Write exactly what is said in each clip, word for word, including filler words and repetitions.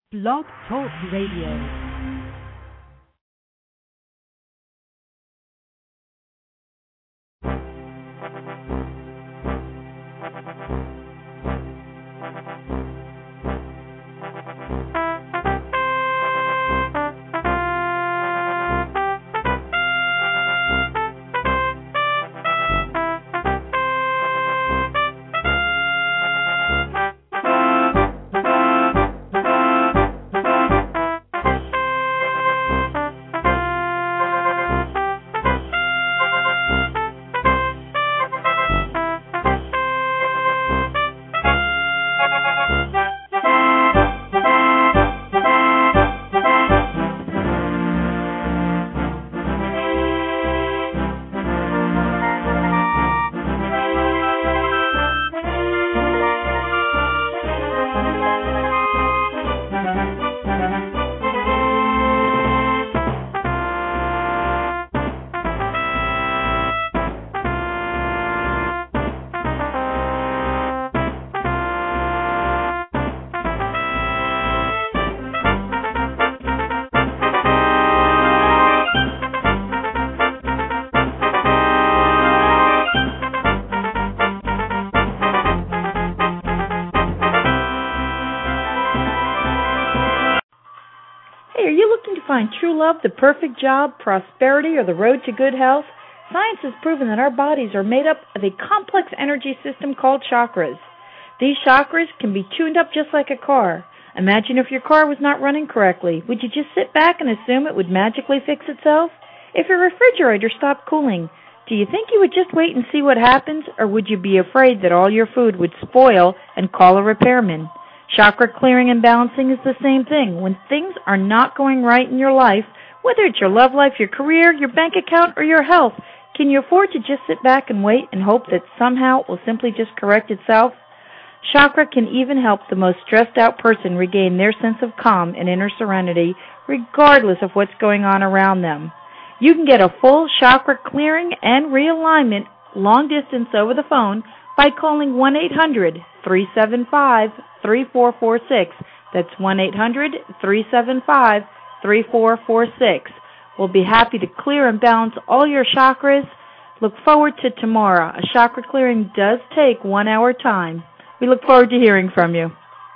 Blog Talk Radio. Find true love, the perfect job, prosperity, or the road to good health? Science has proven that our bodies are made up of a complex energy system called chakras. These chakras can be tuned up just like a car. Imagine if your car was not running correctly. Would you just sit back and assume it would magically fix itself? If your refrigerator stopped cooling, do you think you would just wait and see what happens, or would you be afraid that all your food would spoil and call a repairman? Chakra clearing and balancing is the same thing. When things are not going right in your life, whether it's your love life, your career, your bank account, or your health, can you afford to just sit back and wait and hope that somehow it will simply just correct itself? Chakra can even help the most stressed out person regain their sense of calm and inner serenity, regardless of what's going on around them. You can get a full chakra clearing and realignment long distance over the phone by calling one eight hundred, three seven five, three four four six. That's one eight hundred, three seven five, three four four six. We'll be happy to clear and balance all your chakras. Look forward to tomorrow. A chakra clearing does take one hour time. We look forward to hearing from you.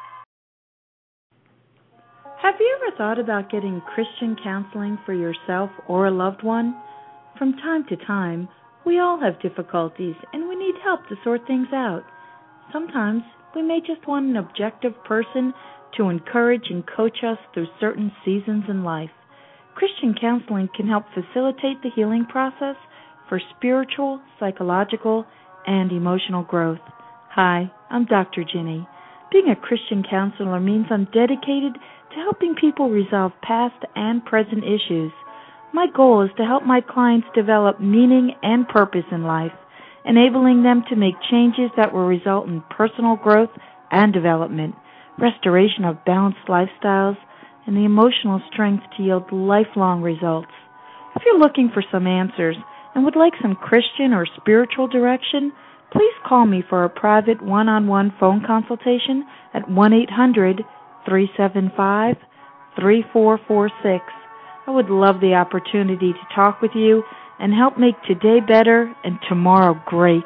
Have you ever thought about getting Christian counseling for yourself or a loved one? From time to time, we all have difficulties and we need help to sort things out. Sometimes we may just want an objective person to encourage and coach us through certain seasons in life. Christian counseling can help facilitate the healing process for spiritual, psychological, and emotional growth. Hi, I'm Doctor Ginny. Being a Christian counselor means I'm dedicated to helping people resolve past and present issues. My goal is to help my clients develop meaning and purpose in life, enabling them to make changes that will result in personal growth and development, restoration of balanced lifestyles, and the emotional strength to yield lifelong results. If you're looking for some answers and would like some Christian or spiritual direction, please call me for a private one-on-one phone consultation at one eight hundred, three seven five, three four four six. I would love the opportunity to talk with you and help make today better and tomorrow great.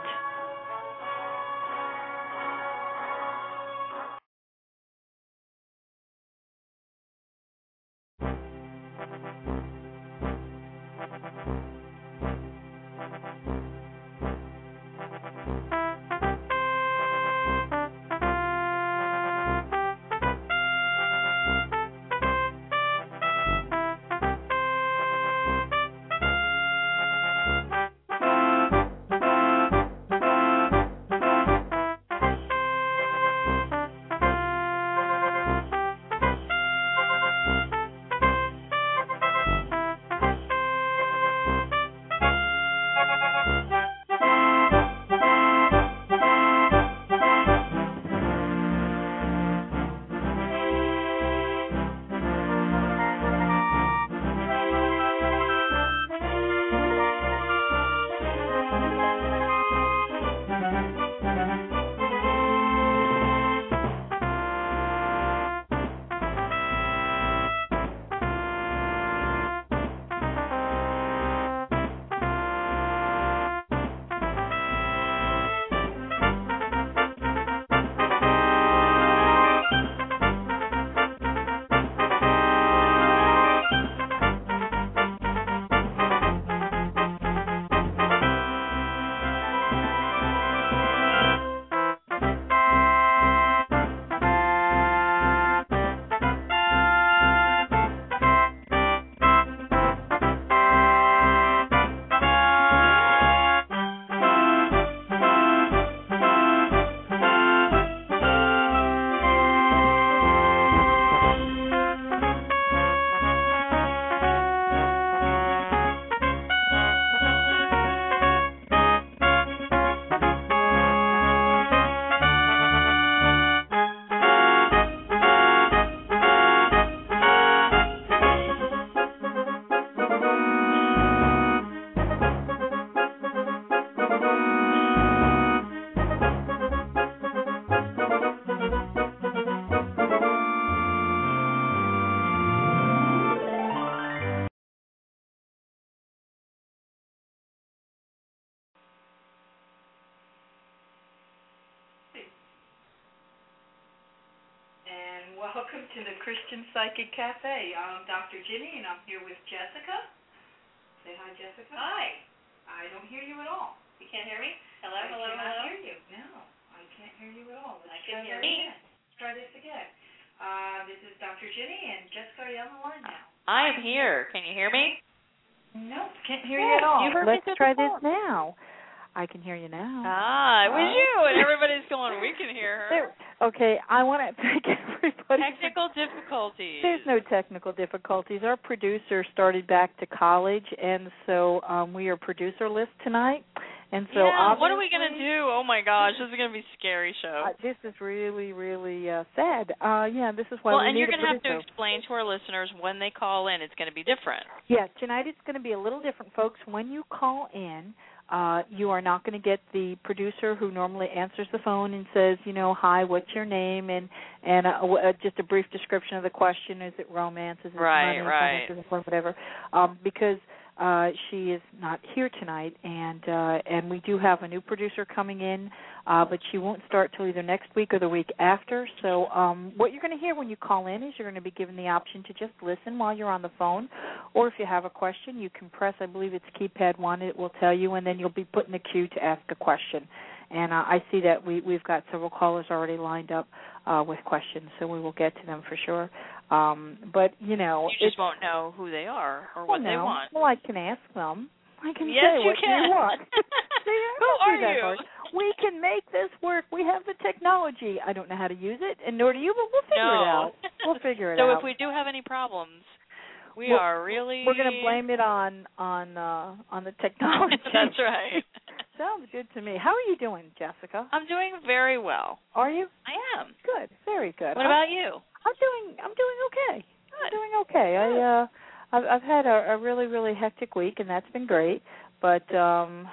Christian Psychic Cafe. I'm Doctor Ginny, and I'm here with Jessica. Say hi, Jessica. Hi. I don't hear you at all. You can't hear me? Hello, I hello, cannot hello? hear you. No, I can't hear you at all. Let's I try can hear that me. again. Let's try this again. Uh, this is Doctor Ginny, and Jessica, are you on the line now? I am here. Can you hear me? Nope, can't hear Yeah, you at all. you heard Let's me try through this the phone. now. I can hear you now. Ah, it was Uh, you, and everybody's going, we can hear her. There, okay, I want to thank everybody. Technical difficulties. There's no technical difficulties. Our producer started back to college, and so um, we are producerless tonight. And so yeah, what are we going to do? Oh, my gosh, this is going to be a scary show. Uh, this is really, really uh, sad. Uh, yeah, this is why well, we and need you're a going to have to producer. explain to our listeners when they call in, it's going to be different. Yes, tonight it's going to be a little different, folks. When you call in, uh, you are not going to get the producer who normally answers the phone and says, you know, hi, what's your name, and and uh, w- uh, just a brief description of the question. Is it romance? Is it Right, money? right. Is it whatever? Um, because uh, she is not here tonight, and uh, and we do have a new producer coming in, uh, but she won't start till either next week or the week after. So um, what you're going to hear when you call in is you're going to be given the option to just listen while you're on the phone, or if you have a question, you can press, I believe it's keypad one, it will tell you, and then you'll be put in the queue to ask a question. And uh, I see that we, we've got several callers already lined up uh, with questions, so we will get to them for sure. Um, but, you know. You just won't know who they are or what well, they no. want. Well, I can ask them. I can yes, say you what can. you want. See, who are that you? hard. We can make this work. We have the technology. I don't know how to use it, and nor do you, but we'll figure no. it out. We'll figure it so out. So if we do have any problems, we well, are really... We're going to blame it on on uh, on the technology. That's right. Sounds good to me. How are you doing, Jessica? I'm doing very well. Are you? I am. Good. Very good. What about you? I'm doing. I'm doing okay. Good. I'm doing okay. I uh, I've, I've had a, a really really hectic week, and that's been great. But um,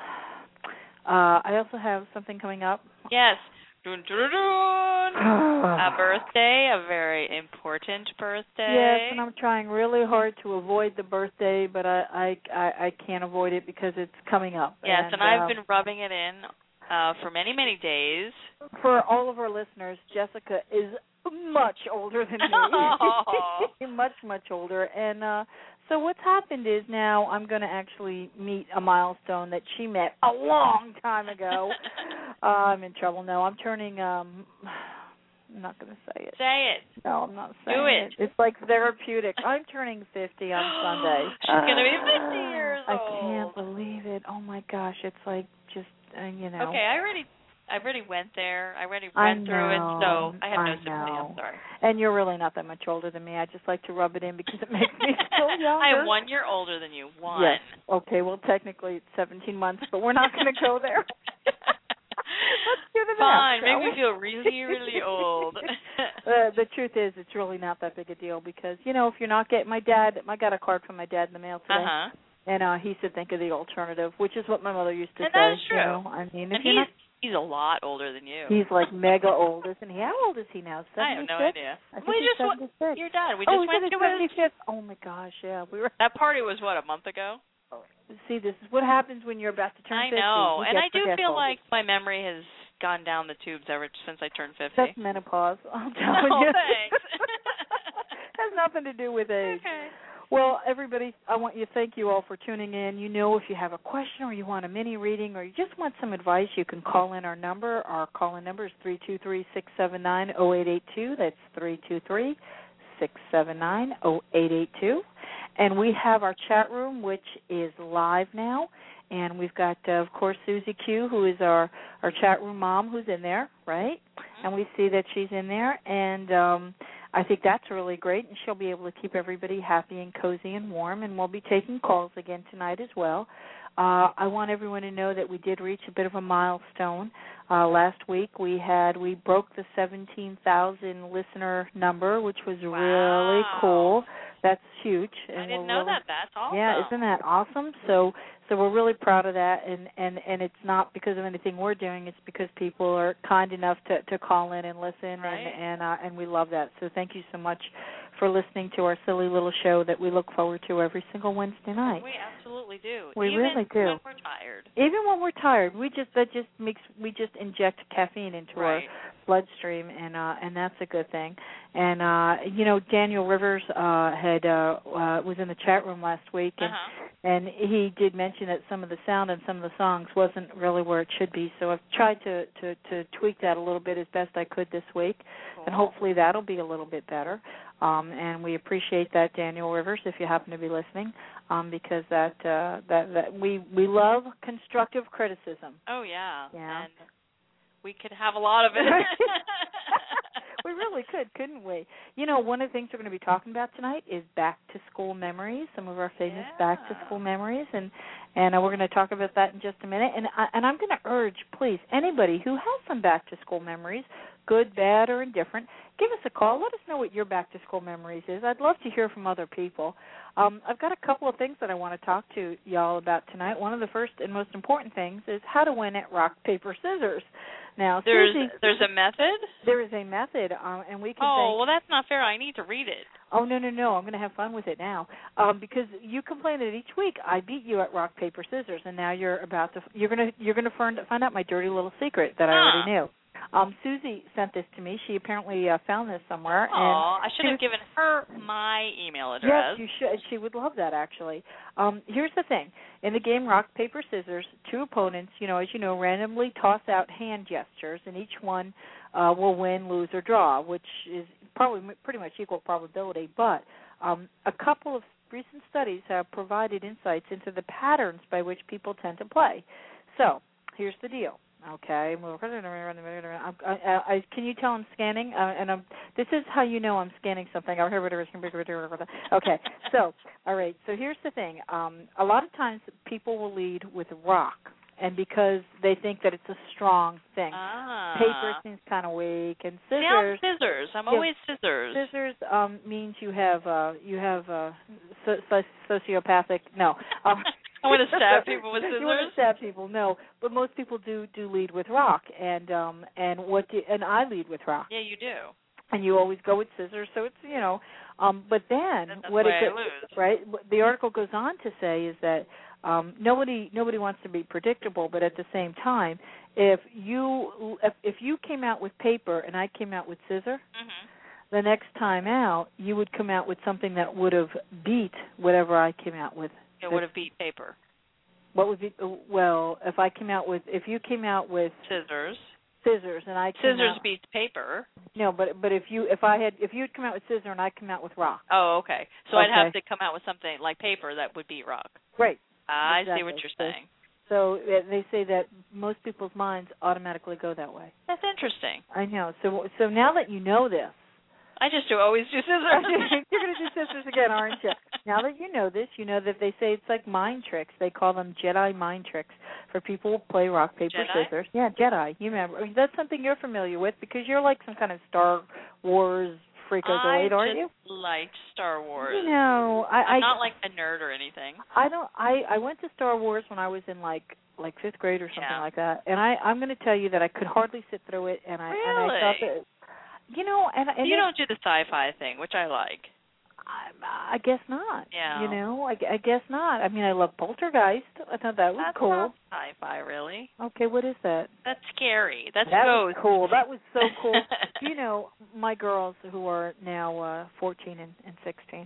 uh, I also have something coming up. Yes. Dun, dun, dun, dun. A birthday, a very important birthday. Yes, and I'm trying really hard to avoid the birthday, but I I, I, I can't avoid it because it's coming up. Yes, and, and I've uh, been rubbing it in uh, for many, many days. For all of our listeners, Jessica is much older than me. much, much older. And uh, so what's happened is now I'm going to actually meet a milestone that she met a long time ago. uh, I'm in trouble now. I'm turning, um, I'm not going to say it. Say it. No, I'm not saying Do it. it. It's like therapeutic. I'm turning fifty on Sunday. She's going to be fifty years old. I can't believe it. Oh, my gosh. It's like just, uh, you know. Okay, I already... I already went there. I already I went through it, so I have no I sympathy. know. I'm sorry. And you're really not that much older than me. I just like to rub it in because it makes me feel younger. I am one year older than you. One. Yes. Okay, well, technically it's seventeen months, but we're not going to go there. Let's do the Fine. math, shall Make we? me feel really, really old. uh, the truth is, it's really not that big a deal because, you know, if you're not getting my dad, I got a card from my dad in the mail today. Uh-huh. And uh, he said, think of the alternative, which is what my mother used to and say. that is true. You know? I mean, if and you're he's, not he's a lot older than you. He's like mega old, isn't he? How old is he now? seventy-six? I have no idea. I think we he's just went, seventy-six. Your dad. We oh, just went his to his. seventy-fifth. Oh my gosh, yeah. We were. That party was what, a month ago? See, this is what happens when you're about to turn I fifty. know, You and get I do forgetful. feel like my memory has gone down the tubes ever since I turned fifty. That's menopause. I'm telling Oh, you. thanks. Has nothing to do with age. Okay. Well, everybody, I want you to thank you all for tuning in. You know, if you have a question or you want a mini reading or you just want some advice, you can call in our number. Our call-in number is three two three, six seven nine, zero eight eight two. That's three two three, six seven nine, zero eight eight two. And we have our chat room, which is live now. And we've got, uh, of course, Susie Q, who is our, our chat room mom, who's in there, right? Mm-hmm. And we see that she's in there. And um, I think that's really great. And she'll be able to keep everybody happy and cozy and warm. And we'll be taking calls again tonight as well. Uh, I want everyone to know that we did reach a bit of a milestone. Uh, last week we had, we broke the seventeen thousand listener number, which was Wow. really cool. That's huge. And I didn't we're know really, that. That's awesome. Yeah, isn't that awesome? So so we're really proud of that, and, and, and it's not because of anything we're doing. It's because people are kind enough to, to call in and listen, right. and and, uh, and we love that. So thank you so much for listening to our silly little show that we look forward to every single Wednesday night. We absolutely really do. We Even really do. when we're tired. Even when we're tired, we just that just makes we just inject caffeine into right. our bloodstream, and uh, and that's a good thing. And uh, you know, Daniel Rivers uh, had uh, uh, was in the chat room last week, and uh-huh. and he did mention that some of the sound and some of the songs wasn't really where it should be. So I've tried to to, to tweak that a little bit as best I could this week, cool. and hopefully that'll be a little bit better. Um, and we appreciate that, Daniel Rivers, if you happen to be listening, um, because that uh, that that we we love constructive criticism. Oh yeah, yeah. And we could have a lot of it. We really could, couldn't we? You know, one of the things we're going to be talking about tonight is back to school memories, some of our famous yeah. back to school memories, and and uh, we're going to talk about that in just a minute. And I, and I'm going to urge, please, anybody who has some back to school memories, good, bad, or indifferent, give us a call. Let us know what your back to school memories is. I'd love to hear from other people. Um, I've got a couple of things that I want to talk to y'all about tonight. One of the first and most important things is how to win at rock, paper, scissors. Now, there's Susie, there's a method. There is a method, um, and we can. Oh say, well, that's not fair. I need to read it. Oh no no no! I'm going to have fun with it now, um, because you complain that each week I beat you at rock, paper, scissors, and now you're about to you're going to you're going to find find out my dirty little secret that I huh. already knew. Um, Susie sent this to me. She apparently uh, found this somewhere. Oh, and I should have given her my email address. Yes, you should. She would love that, actually. Um, here's the thing. In the game Rock, Paper, Scissors, two opponents, you know, as you know, randomly toss out hand gestures, and each one uh, will win, lose, or draw, which is probably pretty much equal probability. But um, a couple of recent studies have provided insights into the patterns by which people tend to play. So here's the deal. Okay, I, I, I, can you tell I'm scanning? Uh, and I'm, this is how you know I'm scanning something. Okay, so, all right, so here's the thing. Um, a lot of times people will lead with rock, and because they think that it's a strong thing. Ah. Paper seems kind of weak, and scissors. See, I'm scissors. I'm yeah, always scissors. Scissors um, means you have uh, you have uh, so, so, sociopathic. No. Um, I want to stab people with scissors. You want to stab people, no. But most people do do lead with rock, and um and what do, and I lead with rock. Yeah, you do. And you always go with scissors, so it's you know, um. But then That's what why it I lose. right? What the article goes on to say is that um nobody nobody wants to be predictable, but at the same time, if you if, if you came out with paper and I came out with scissor. Mm-hmm. The next time out, you would come out with something that would have beat whatever I came out with. It would have beat paper. What would be well? If I came out with, if you came out with scissors, scissors, and I came scissors out, beats paper. No, but but if you if I had if you'd come out with scissor and I come out with rock. Oh, okay. So okay. I'd have to come out with something like paper that would beat rock. Right. I exactly. see what you're saying. So, so they say that most people's minds automatically go that way. That's interesting. I know. So so now that you know this. I just do always do scissors. You're going to do scissors again, aren't you? Now that you know this, you know that they say it's like mind tricks. They call them Jedi mind tricks for people who play rock, paper, Jedi? scissors. Yeah, Jedi. You remember. That's something you're familiar with because you're like some kind of Star Wars freakazoid, aren't you? I just liked Star Wars. You know, I, I'm I, not like a nerd or anything. I don't. I, I went to Star Wars when I was in like like fifth grade or something yeah. like that, and I I'm going to tell you that I could hardly sit through it, and I really? and I thought that. You know, and, and you don't do the sci-fi thing, which I like. I, I guess not. Yeah. You know, I, I guess not. I mean, I love Poltergeist. I thought that was That's cool. Not sci-fi, really. Okay, what is that? That's scary. That's that ghost. was cool. That was so cool. You know, my girls who are now uh, fourteen and, and sixteen.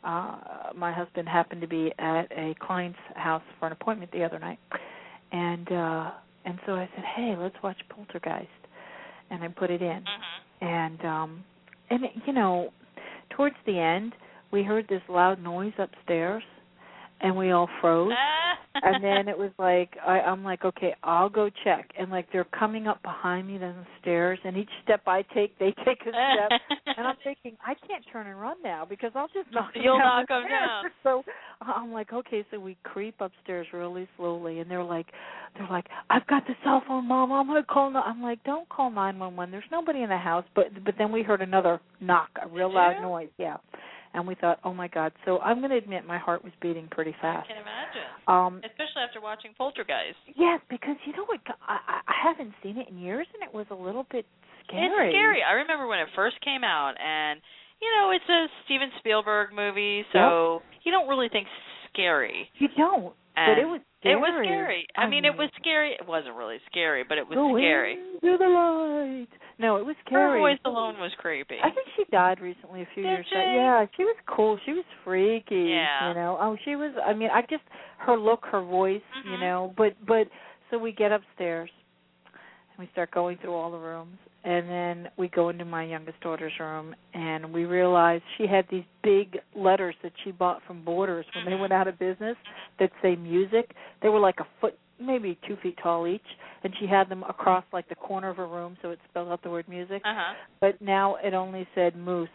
Uh, my husband happened to be at a client's house for an appointment the other night, and uh, and so I said, "Hey, let's watch Poltergeist," and I put it in. Mm-hmm. And, um, and you know, towards the end, we heard this loud noise upstairs, and we all froze. And then it was like, I, I'm like, okay, I'll go check. And, like, they're coming up behind me down the stairs, and each step I take, they take a step. And I'm thinking, I can't turn and run now because I'll just knock them You'll down knock them down. So I'm like, okay, so we creep upstairs really slowly, and they're like, they're like, I've got the cell phone, Mom. I'm going to call. No-. I'm like, don't call nine one one. There's nobody in the house. But but then we heard another knock, a real Did loud you? noise. Yeah. And we thought, oh, my God. So I'm going to admit my heart was beating pretty fast. I can imagine. Um, Especially after watching Poltergeist. Yes, because, you know what, I, I haven't seen it in years, and it was a little bit scary. It's scary. I remember when it first came out, and, you know, it's a Steven Spielberg movie, so yep. you don't really think scary. You don't. And but it was scary. It was scary. I, I mean, mean, it was scary. It wasn't really scary, but it was go scary. Into the light. No, it was scary. Her voice alone was creepy. I think she died recently, a few Did years she? ago. Yeah, she was cool. She was freaky. Yeah. You know. Oh, she was. I mean, I just her look, her voice. Mm-hmm. You know. But but so we get upstairs and we start going through all the rooms, and then we go into my youngest daughter's room, and we realize she had these big letters that she bought from Borders when they went out of business that say music. They were like a foot, maybe two feet tall each, and she had them across like the corner of her room so it spelled out the word music. Uh-huh. But now it only said moose.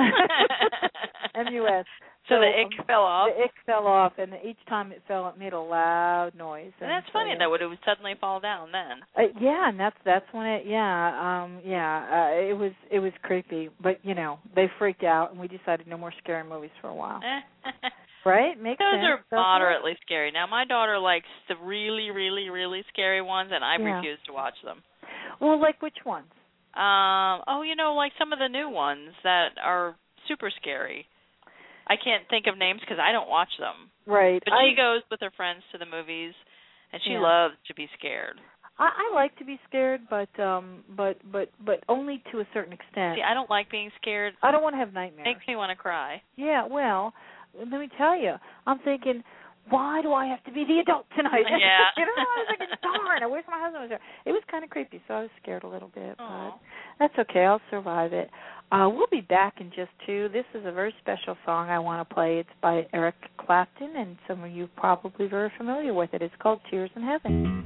M U S. So, so the ick um, fell off? The ick fell off, and each time it fell, it made a loud noise. And, and that's so, funny, though, it would suddenly fall down then. Uh, yeah, and that's that's when it, yeah, um, yeah, uh, it was it was creepy. But, you know, they freaked out, and we decided no more scary movies for a while. Right? Makes Those sense. are moderately scary. Now, my daughter likes the really, really, really scary ones, and I yeah. refuse to watch them. Well, like which ones? Um, oh, you know, like some of the new ones that are super scary. I can't think of names because I don't watch them. Right. But I, she goes with her friends to the movies, and she yeah. loves to be scared. I, I like to be scared, but um, but but but only to a certain extent. See, I don't like being scared. I don't want to have nightmares. Makes me want to cry. Yeah. Well, let me tell you, I'm thinking, why do I have to be the adult tonight? Yeah. You know, I was like, darn, I wish my husband was there. It was kind of creepy, so I was scared a little bit. Aww. But that's okay. I'll survive it. Uh, we'll be back in just two. This is a very special song I want to play. It's by Eric Clapton, and some of you are probably very familiar with it. It's called Tears in Heaven.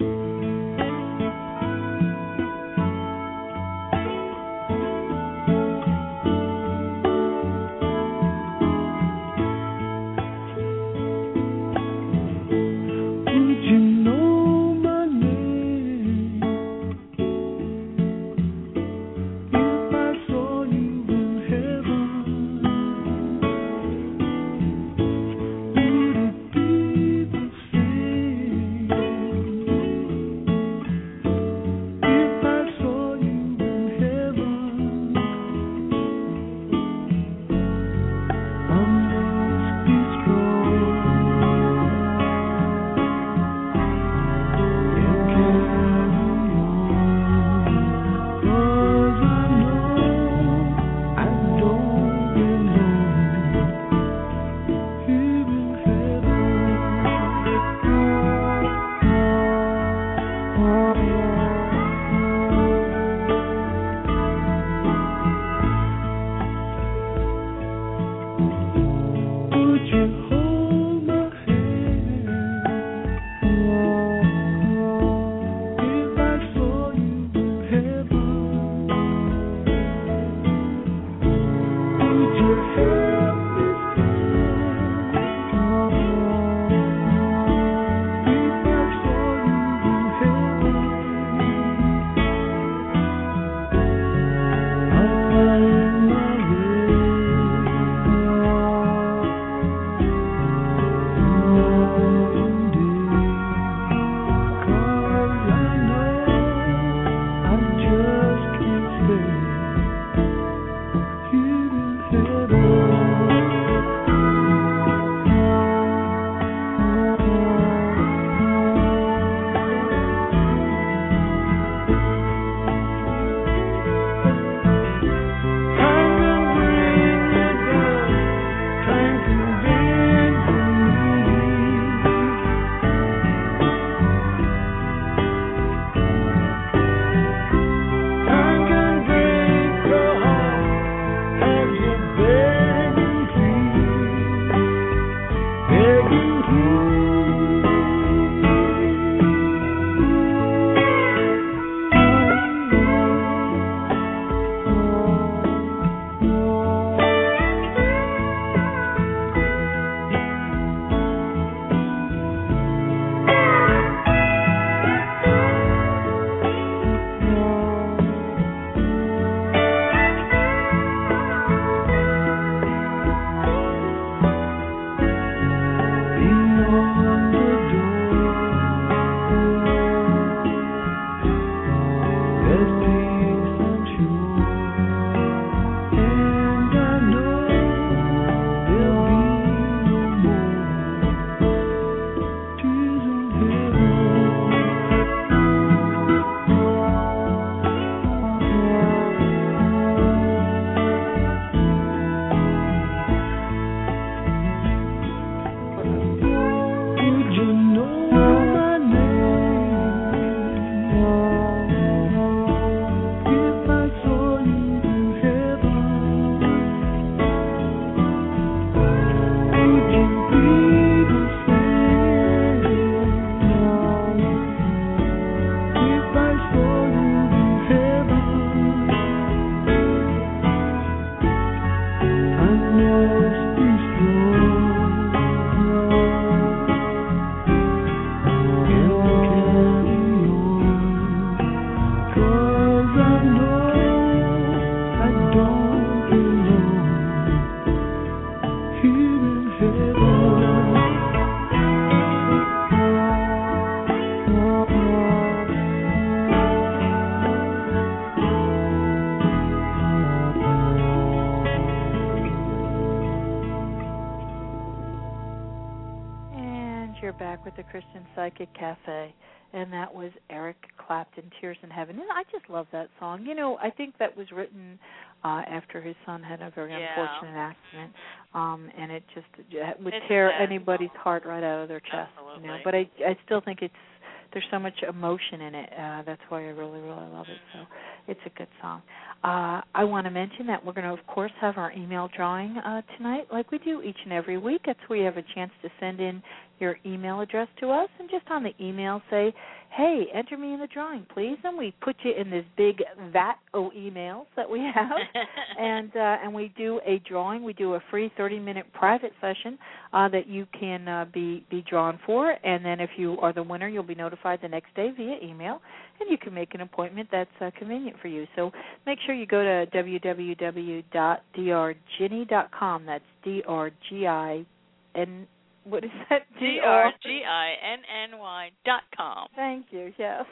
you're back with the Christian Psychic Cafe, and that was Eric Clapton, Tears in Heaven. And I just love that song. You know, I think that was written uh, after his son had a very yeah. unfortunate accident, um, and it just it would it's tear sad. anybody's heart right out of their chest. Absolutely. You know? But I, I still think it's there's so much emotion in it. Uh, that's why I really, really love it. So it's a good song. Uh, I want to mention that we're going to, of course, have our email drawing uh, tonight, like we do each and every week. That's where you have a chance to send in your email address to us, and just on the email say, hey, enter me in the drawing, please. And we put you in this big vat of emails that we have, and uh, and we do a drawing. We do a free thirty-minute private session uh, that you can uh, be, be drawn for, and then if you are the winner, you'll be notified the next day via email, and you can make an appointment that's uh, convenient for you. So make sure you go to w w w dot d r ginny dot com. That's D R G I N. What is that? D R G I N N Y dot com. Thank you. Yes.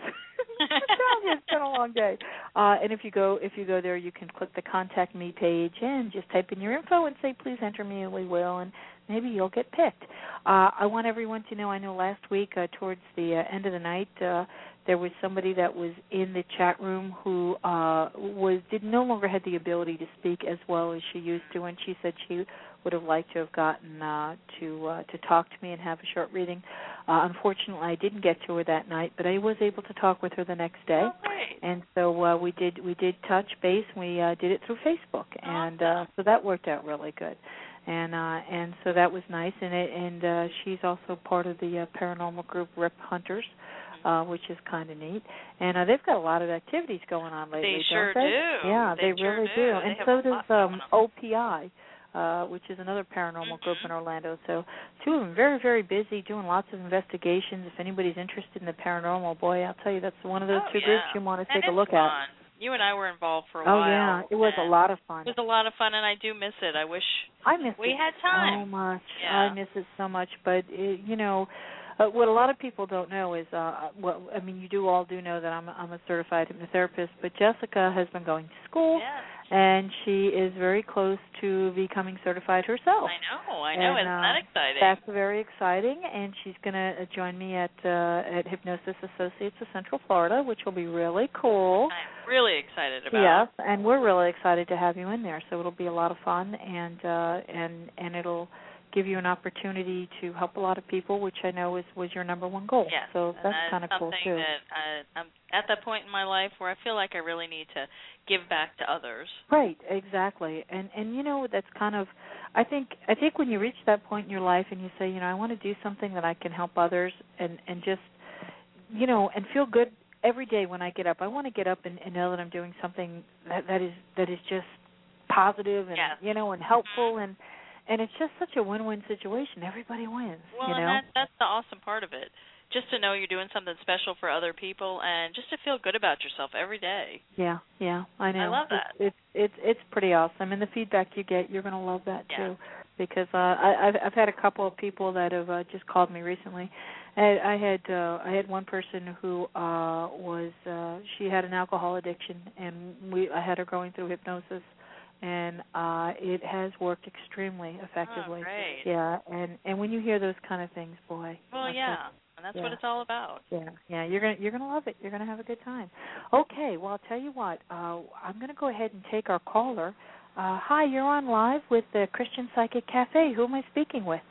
It's been a long day. Uh, and if you go, if you go there, you can click the Contact Me page and just type in your info and say, please enter me, and we will, and maybe you'll get picked. Uh, I want everyone to know. I know last week, uh, towards the uh, end of the night, uh, there was somebody that was in the chat room who uh, was did no longer had the ability to speak as well as she used to, and she said she would have liked to have gotten uh, to uh, to talk to me and have a short reading. Uh, unfortunately, I didn't get to her that night, but I was able to talk with her the next day. Oh, great. And so uh, we did we did touch base. We uh, did it through Facebook, and uh, so that worked out really good. And uh, and so that was nice. And it, and uh, she's also part of the uh, paranormal group Rip Hunters, uh, which is kind of neat. And uh, they've got a lot of activities going on lately. They sure don't they? do. Yeah, they, they sure really do. do. They And have so a does lot um, O P I. Uh, which is another paranormal mm-hmm. group in Orlando. So two of them very, very busy doing lots of investigations. If anybody's interested in the paranormal, boy, I'll tell you, that's one of those oh, two yeah. groups you want to take and a look it's fun. at. You and I were involved for a oh, while. Oh, yeah. It was a lot of fun. It was a lot of fun, and I do miss it. I wish I miss we it had time. so much. Yeah. I miss it so much. But, it, you know, uh, what a lot of people don't know is, uh, well, I mean, you do all do know that I'm, I'm a certified hypnotherapist, but Jessica has been going to school. Yes. And she is very close to becoming certified herself. I know, I know. And, Isn't uh, that exciting? That's very exciting, and she's going to join me at uh, at Hypnosis Associates of Central Florida, which will be really cool. I'm really excited about. Yes, and we're really excited to have you in there. So it'll be a lot of fun, and uh, and and it'll give you an opportunity to help a lot of people, which I know is was your number one goal. Yes, so that's that kind of cool too. That I, I'm at that point in my life where I feel like I really need to give back to others. Right, exactly. And and you know, that's kind of I think I think when you reach that point in your life and you say, you know, I want to do something that I can help others and and just you know, and feel good every day when I get up. I want to get up and, and know that I'm doing something that that is that is just positive and yes. you know, and helpful and and it's just such a win-win situation. Everybody wins. Well, you know? and that, that's the awesome part of it. Just to know you're doing something special for other people, and just to feel good about yourself every day. Yeah, yeah, I know. I love that. It's it's it's, it's pretty awesome, and the feedback you get, you're going to love that yeah. too. Because uh, I, I've I've had a couple of people that have uh, just called me recently. I, I had uh, I had one person who uh, was uh, she had an alcohol addiction, and we I had her going through hypnosis. And uh, it has worked extremely effectively. Oh, great. Yeah, and, and when you hear those kind of things, boy. Well, yeah, and that's yeah. what it's all about. Yeah, yeah, you're gonna you're gonna love it. You're gonna have a good time. Okay, well, I'll tell you what. Uh, I'm gonna go ahead and take our caller. Uh, hi, you're on live with the Christian Psychic Cafe. Who am I speaking with?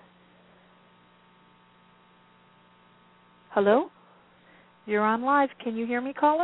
Hello? You're on live. Can you hear me, caller?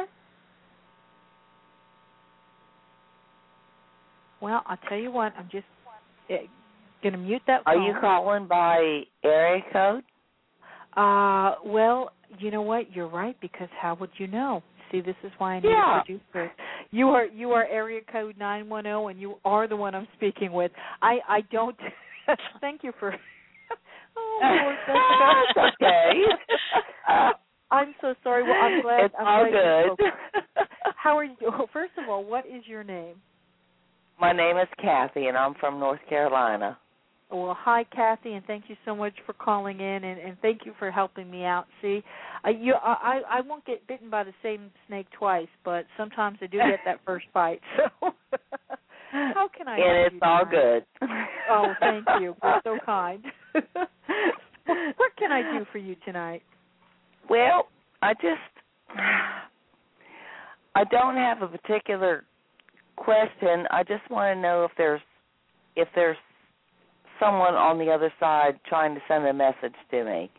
Well, I'll tell you what, I'm just uh, going to mute that phone. Are you calling by area code? Uh, well, you know what? You're right, because how would you know? See, this is why I need yeah. a producer. You are you are area code nine one zero, and you are the one I'm speaking with. I, I don't – thank you for – oh, Lord, that's okay. uh, I'm so sorry. Well, I'm glad. It's I'm all glad good. How are you? Well, first of all, what is your name? My name is Kathy, and I'm from North Carolina. Well, hi, Kathy, and thank you so much for calling in, and, and thank you for helping me out. See, uh, you, I, I won't get bitten by the same snake twice, but sometimes I do get that first bite. So how can I help And it's you all tonight? good. Oh, thank you. You're so kind. What can I do for you tonight? Well, I just, I don't have a particular question. I just want to know if there's, if there's someone on the other side trying to send a message to me.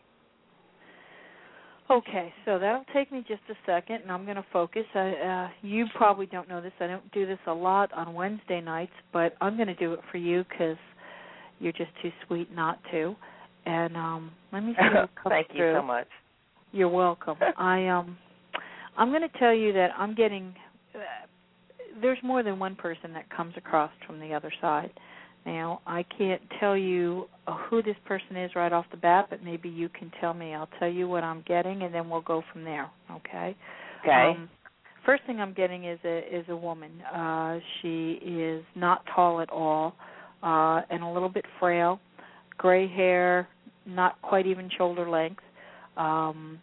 Okay, so that'll take me just a second, and I'm going to focus. I, uh, you probably don't know this. I don't do this a lot on Wednesday nights, but I'm going to do it for you because you're just too sweet not to. And um, let me see what comes Thank through. you so much. You're welcome. I um, I'm going to tell you that I'm getting. Uh, there's more than one person that comes across from the other side. Now, I can't tell you who this person is right off the bat, but maybe you can tell me. I'll tell you what I'm getting, and then we'll go from there. Okay. Okay. Um, first thing I'm getting is a is a woman. Uh, she is not tall at all, uh, and a little bit frail. Gray hair, not quite even shoulder length. Um,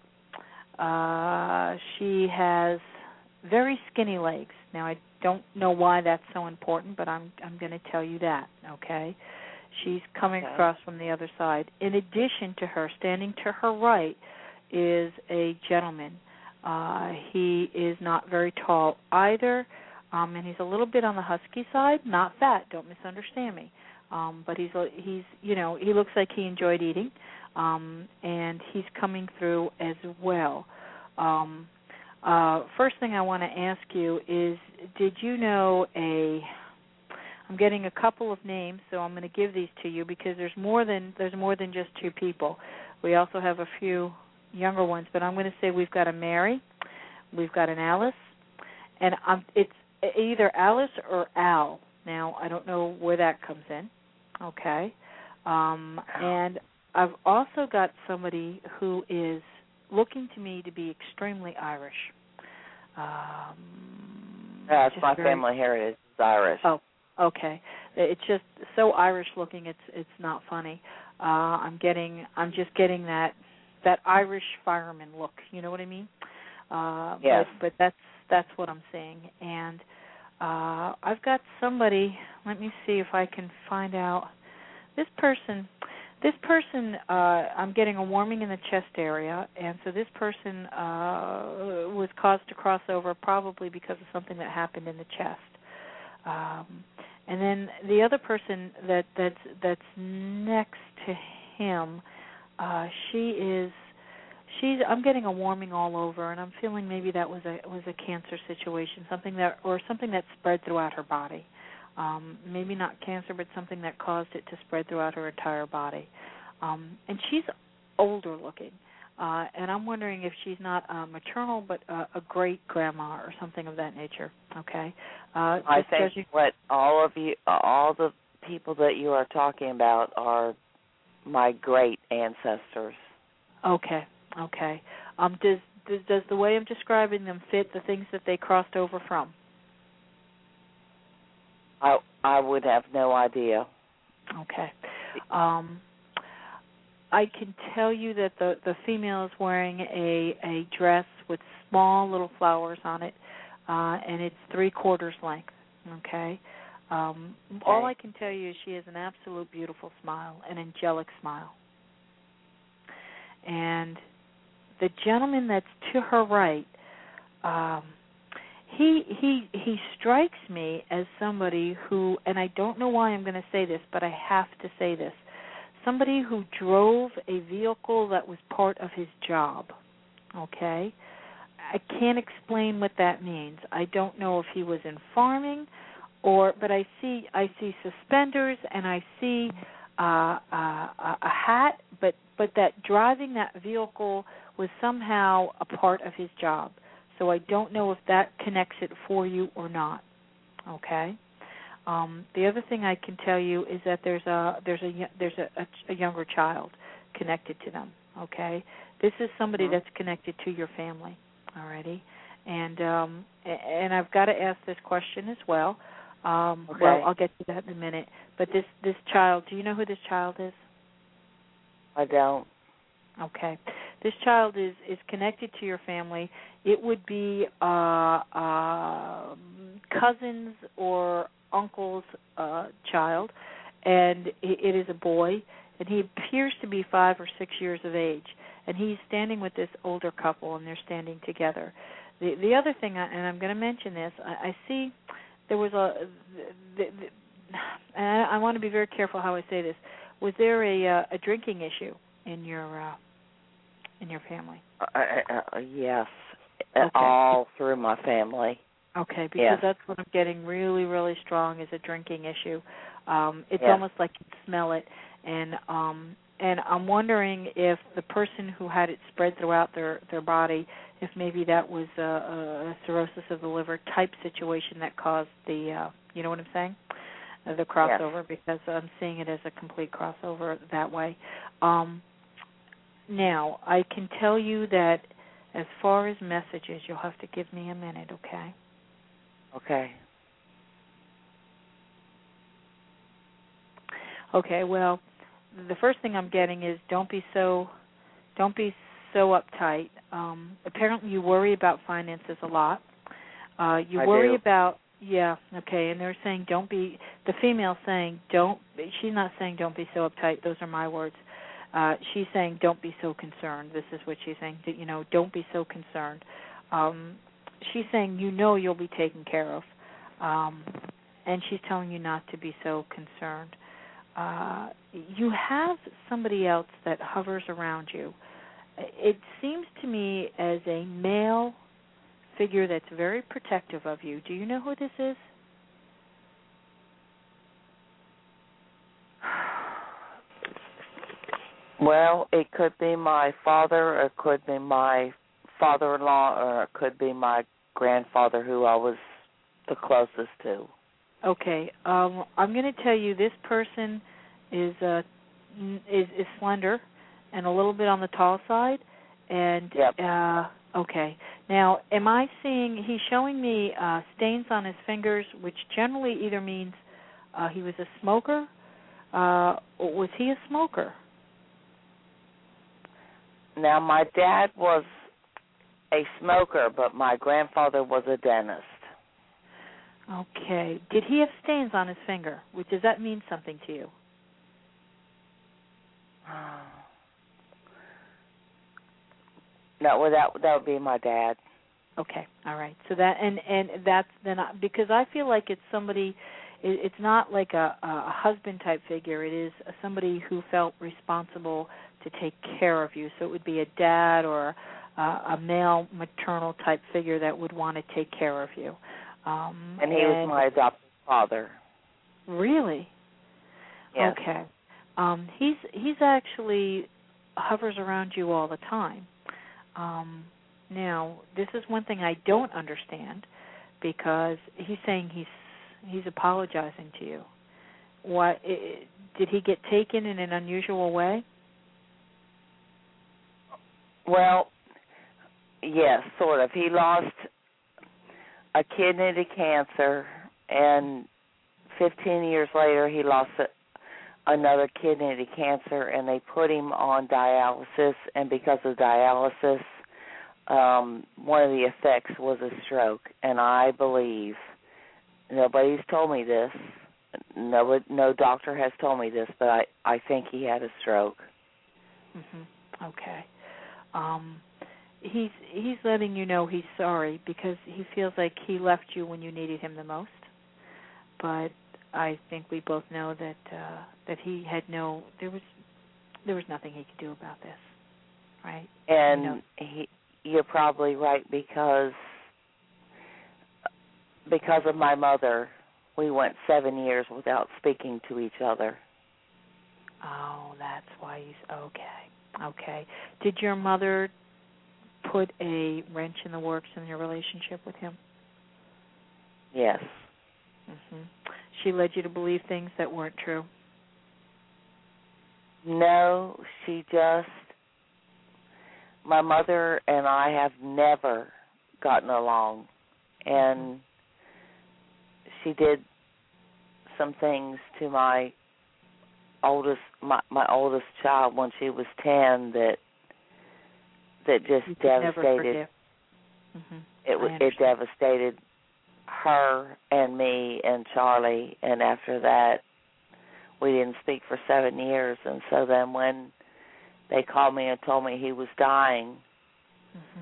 uh, she has very skinny legs. Now, I don't know why that's so important, but I'm I'm going to tell you that, okay? She's coming okay. across from the other side. In addition to her, standing to her right is a gentleman. Uh, he is not very tall either, um, and he's a little bit on the husky side, not fat, don't misunderstand me. Um, but he's, he's, you know, he looks like he enjoyed eating, um, and he's coming through as well. Um, uh, first thing I want to ask you is, did you know a, I'm getting a couple of names, so I'm going to give these to you because there's more than there's more than just two people. We also have a few younger ones, but I'm going to say we've got a Mary, we've got an Alice, and um, it's either Alice or Al. Now, I don't know where that comes in, okay? Um, and I've also got somebody who is looking to me to be extremely Irish. Um, That's my very, family heritage is Irish. Oh, okay. It's just so Irish looking. It's it's not funny. Uh, I'm getting. I'm just getting that that Irish fireman look. You know what I mean? Uh, yes. But, but that's that's what I'm seeing. And uh, I've got somebody. Let me see if I can find out. This person. This person, uh, I'm getting a warming in the chest area, and so this person uh, was caused to cross over probably because of something that happened in the chest. Um, and then the other person that, that's that's next to him, uh, she is, she's. I'm getting a warming all over, and I'm feeling maybe that was a was a cancer situation, something that or something that spread throughout her body. Um, maybe not cancer, but something that caused it to spread throughout her entire body. Um, and she's older looking, uh, and I'm wondering if she's not uh, maternal, but uh, a great grandma or something of that nature. Okay. Uh, I think judging- what all of you, all the people that you are talking about are my great ancestors. Okay. Okay. Um, does, does does the way I'm describing them fit the things that they crossed over from? I I would have no idea. Okay. Um, I can tell you that the, the female is wearing a, a dress with small little flowers on it, uh, and it's three quarters length. Okay? Um, okay. All I can tell you is she has an absolute beautiful smile, an angelic smile. And the gentleman that's to her right, um, He he he strikes me as somebody who, and I don't know why I'm going to say this, but I have to say this, somebody who drove a vehicle that was part of his job, okay? I can't explain what that means. I don't know if he was in farming, or but I see I see suspenders and I see uh, uh, a hat, but but that driving that vehicle was somehow a part of his job. So I don't know if that connects it for you or not. Okay. Um, the other thing I can tell you is that there's a there's a there's a, a, a younger child connected to them. Okay. This is somebody mm-hmm. that's connected to your family. Alrighty. And um, and I've got to ask this question as well. Um, okay. Well, I'll get to that in a minute. But this this child, do you know who this child is? I don't. Okay. This child is, is connected to your family. It would be uh, uh, cousins or uncle's uh, child, and it, it is a boy. and he appears to be five or six years of age, and he's standing with this older couple, and they're standing together. The the other thing, I, and I'm going to mention this, I, I see there was a, the, the, and I, I want to be very careful how I say this. Was there a uh, a drinking issue in your uh, in your family? Uh, uh, yes, okay. All through my family. Okay, because yes. that's what I'm getting really, really strong is a drinking issue. Um, it's yes. almost like you smell it, and um, and I'm wondering if the person who had it spread throughout their, their body, if maybe that was a, a cirrhosis of the liver type situation that caused the, uh, you know what I'm saying, uh, the crossover, yes. because I'm seeing it as a complete crossover that way. Um, now, I can tell you that as far as messages, you'll have to give me a minute, okay? Okay. Okay, well, the first thing I'm getting is don't be so don't be so uptight. Um, apparently you worry about finances a lot. Uh, you I worry do. about yeah, okay, and they're saying don't be the female saying don't she's not saying don't be so uptight, those are my words. Uh, she's saying don't be so concerned. This is what she's saying, you know, don't be so concerned. Um, she's saying you know you'll be taken care of. Um, and she's telling you not to be so concerned. Uh, you have somebody else that hovers around you. It seems to me as a male figure that's very protective of you. Do you know who this is? Well, it could be my father, or it could be my father-in-law, or it could be my grandfather, who I was the closest to. Okay, um, I'm going to tell you this person is uh, is is slender and a little bit on the tall side, and yep. uh, okay. Now, am I seeing? He's showing me uh, stains on his fingers, which generally either means uh, he was a smoker. Uh, or was he a smoker? Now, my dad was a smoker, but my grandfather was a dentist. Okay. Did he have stains on his finger? Does that mean something to you? No, well, that that would be my dad. Okay. All right. So that and and that's then I, because I feel like it's somebody. It, it's not like a, a husband type figure. It is somebody who felt responsible to take care of you. So it would be a dad or a, a male maternal type figure that would want to take care of you. Um, and he and was my adopted father. Really? Yes. Okay. Um, he's he's actually hovers around you all the time. Um, now, this is one thing I don't understand because he's saying he's he's apologizing to you. What it, did he get taken in an unusual way? Well, yes, sort of. He lost a kidney to cancer, and fifteen years later he lost a, another kidney to cancer, and they put him on dialysis, and because of dialysis, um, one of the effects was a stroke, and I believe, nobody's told me this, no, no doctor has told me this, but I, I think he had a stroke. Mm-hmm. Okay. Um, he's he's letting you know he's sorry because he feels like he left you when you needed him the most. But I think we both know that uh, that he had no there was there was nothing he could do about this, right? And you know. he, you're probably right because because of my mother, we went seven years without speaking to each other. Oh, that's why he's okay. Okay. Did your mother put a wrench in the works in your relationship with him? Yes. Mm-hmm. She led you to believe things that weren't true? No, she just, my mother and I have never gotten along. And she did some things to my oldest, my, my oldest child when she was ten that that just you could devastated. Never forgive. Mm-hmm. It it devastated her and me and Charlie, and after that, we didn't speak for seven years. And so then when they called me and told me he was dying, mm-hmm.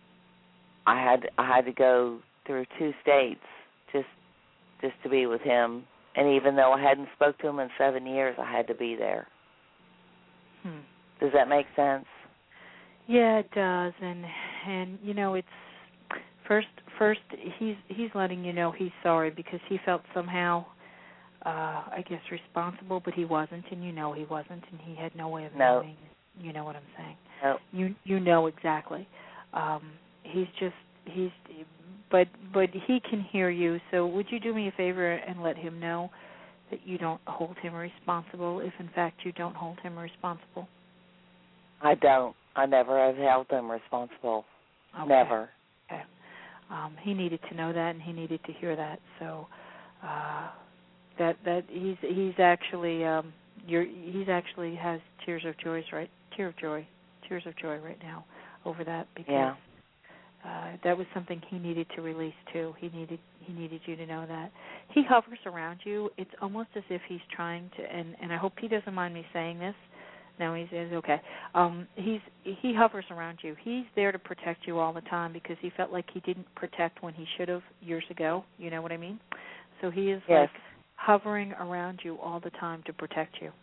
I had I had to go through two states just just to be with him. And even though I hadn't spoke to him in seven years, I had to be there. Hmm. Does that make sense? Yeah, it does. And and you know, it's first first he's he's letting you know he's sorry because he felt somehow, uh, I guess, responsible, but he wasn't, and you know he wasn't, and he had no way of no. knowing. You know what I'm saying? No. You you know exactly. Um, he's just he's, but but he can hear you. So would you do me a favor and let him know that you don't hold him responsible if in fact you don't hold him responsible? I don't. I never have held him responsible. Okay. Never. Okay. Um, he needed to know that, and he needed to hear that. So uh, that that he's he's actually um, you're he's actually has tears of joy right tear of joy tears of joy right now over that because yeah. uh, that was something he needed to release too. He needed he needed you to know that. He hovers around you. It's almost as if he's trying to, and, and I hope he doesn't mind me saying this. No, he's, he's okay. Um, he's he hovers around you. He's there to protect you all the time because he felt like he didn't protect when he should have years ago. You know what I mean? So he is yes. like hovering around you all the time to protect you.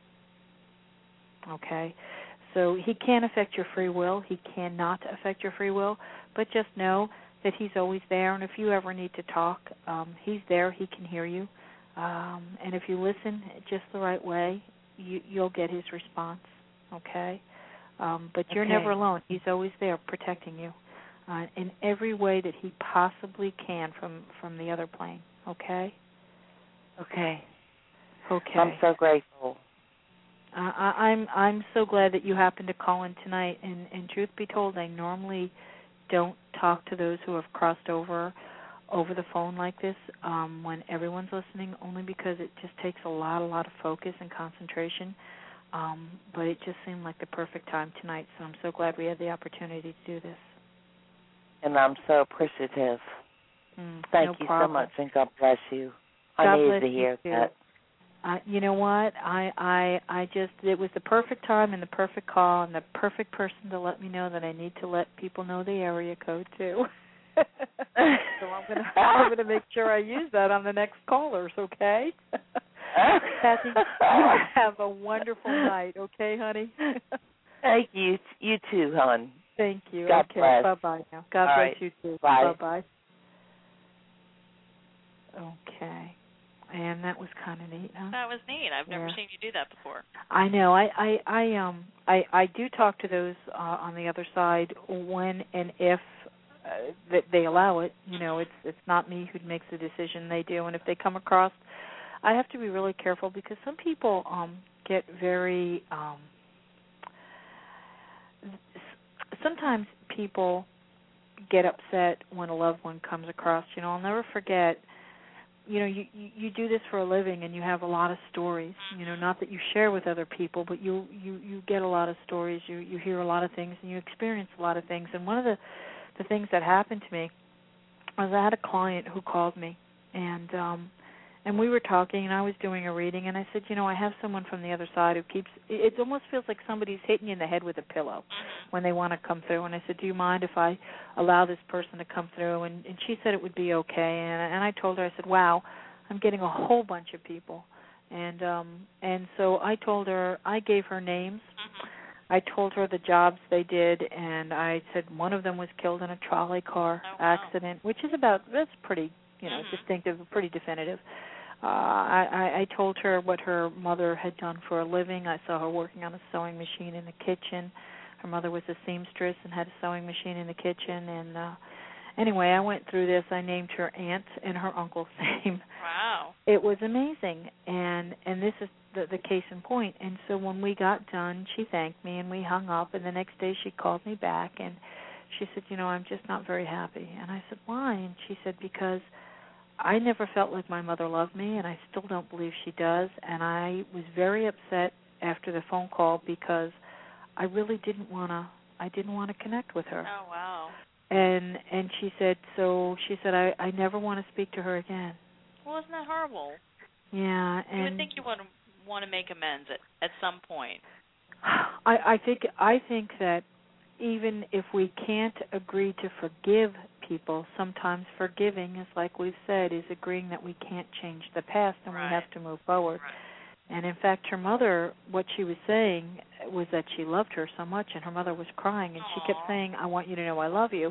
Okay? So he can't affect your free will. He cannot affect your free will. But just know that he's always there. And if you ever need to talk, um, he's there. He can hear you. Um, and if you listen just the right way, you, you'll get his response. Okay? Um, but you're okay. never alone. He's always there protecting you uh, in every way that he possibly can from, from the other plane. Okay? Okay. Okay. I'm so grateful. Uh, I, I'm I'm so glad that you happened to call in tonight. And, and truth be told, I normally don't talk to those who have crossed over over the phone like this um, when everyone's listening, only because it just takes a lot, a lot of focus and concentration. Um, but it just seemed like the perfect time tonight, so I'm so glad we had the opportunity to do this. And I'm so appreciative. Mm, Thank no you problem. so much, and God bless you. I God needed bless to hear you that. Uh, you know what? I, I I just it was the perfect time and the perfect call and the perfect person to let me know that I need to let people know the area code too. So I'm gonna I'm gonna make sure I use that on the next callers. Okay. Kathy, you have a wonderful night. Okay, honey. Thank you. You too, hon. Thank you. God okay. bless. Bye bye now. God All bless right. you too. Bye. Bye bye. Okay. And that was kind of neat, huh? That was neat. I've never yeah. seen you do that before. I know. I, I, I um I, I do talk to those uh, on the other side when and if uh, that they allow it. You know, it's it's not me who makes the decision. They do, and if they come across, I have to be really careful because some people um get very um. Sometimes people get upset when a loved one comes across. You know, I'll never forget. You know, you, you you do this for a living, and you have a lot of stories. You know, not that you share with other people, but you you you get a lot of stories. You you hear a lot of things, and you experience a lot of things. And one of the the things that happened to me was I had a client who called me, and um, and we were talking, and I was doing a reading, and I said, you know, I have someone from the other side who keeps. It almost feels like somebody's hitting you in the head with a pillow when they want to come through. And I said, do you mind if I allow this person to come through? And, and she said it would be okay. And, and I told her, I said, wow, I'm getting a whole bunch of people. And um, and so I told her, I gave her names. Mm-hmm. I told her the jobs they did, and I said one of them was killed in a trolley car oh, wow. accident, which is about, that's pretty, you know, mm-hmm. distinctive, pretty definitive. Uh, I, I told her what her mother had done for a living. I saw her working on a sewing machine in the kitchen. Her mother was a seamstress and had a sewing machine in the kitchen. And uh, anyway, I went through this. I named her aunt and her uncle's name. Wow. It was amazing. And and this is the, the case in point. And so when we got done, she thanked me, and we hung up. And the next day she called me back, and she said, you know, I'm just not very happy. And I said, why? And she said, because I never felt like my mother loved me, and I still don't believe she does. And I was very upset after the phone call because I really didn't want to. I didn't want to connect with her. Oh wow! And and she said, so she said, I, I never want to speak to her again. Well, isn't that horrible? Yeah, and you would think you would want to make amends at, at some point? I, I think I think that even if we can't agree to forgive people, sometimes forgiving is, like we've said, is agreeing that we can't change the past and Right. we have to move forward. Right. And in fact, her mother, what she was saying was that she loved her so much, and her mother was crying, and Aww. she kept saying, "I want you to know I love you."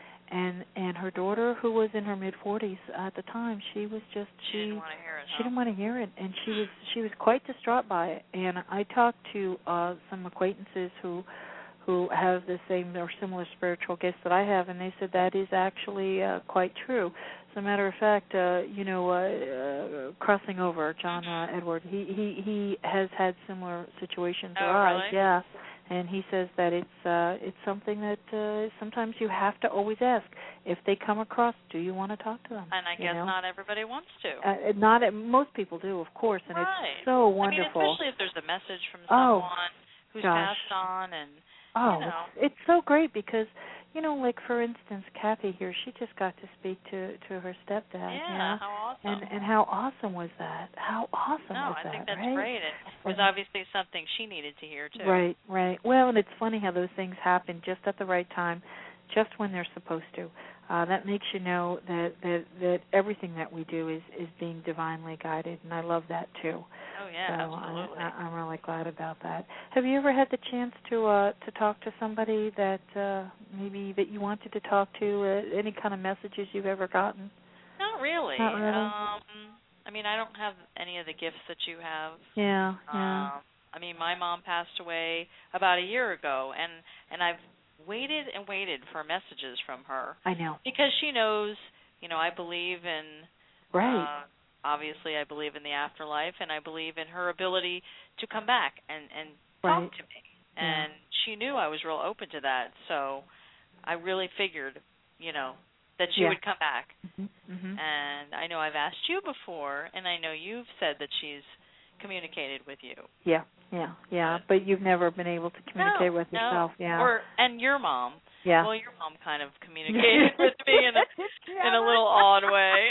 And and her daughter, who was in her mid forties at the time, she was just She, she didn't want to hear it. she huh? didn't want to hear it, and she was she was quite distraught by it. And I talked to uh, some acquaintances who who have the same or similar spiritual gifts that I have, and they said that is actually uh, quite true. As a matter of fact, uh, you know, uh, uh, crossing over, John uh, Edward, he, he he has had similar situations Oh, arise. really? Yeah, and he says that it's uh, it's something that uh, sometimes you have to always ask if they come across. Do you want to talk to them? And I you guess know? not everybody wants to. Uh, not most people do, of course, and right. it's so wonderful. I mean, especially if there's a message from Oh, someone who's gosh. passed on, and Oh, you know. it's, it's so great because, you know, like for instance, Kathy here, she just got to speak to to her stepdad. Yeah, you know? how awesome. And and how awesome was that? How awesome no, was that? I think that's right? great. It was And- obviously something she needed to hear too. Right, right. Well, and it's funny how those things happen just at the right time, just when they're supposed to. Uh, that makes you know that, that that everything that we do is is being divinely guided, and I love that too. Oh yeah, so absolutely. I, I, I'm really glad about that. Have you ever had the chance to uh, to talk to somebody that uh, maybe that you wanted to talk to? Uh, any kind of messages you've ever gotten? Not really. Not really. Um, I mean, I don't have any of the gifts that you have. Yeah, yeah. Um, I mean, my mom passed away about a year ago, and and I've waited and waited for messages from her. I know. Because she knows, you know, I believe in, right. uh, obviously I believe in the afterlife, and I believe in her ability to come back and, and right. talk to me. And yeah. she knew I was real open to that, so I really figured, you know, that she yeah. would come back. Mm-hmm. Mm-hmm. And I know I've asked you before, and I know you've said that she's communicated with you. Yeah, yeah, yeah. But you've never been able to communicate no, with no. yourself, yeah. Or and your mom. Yeah. Well, your mom kind of communicated with me in a yeah. in a little odd way.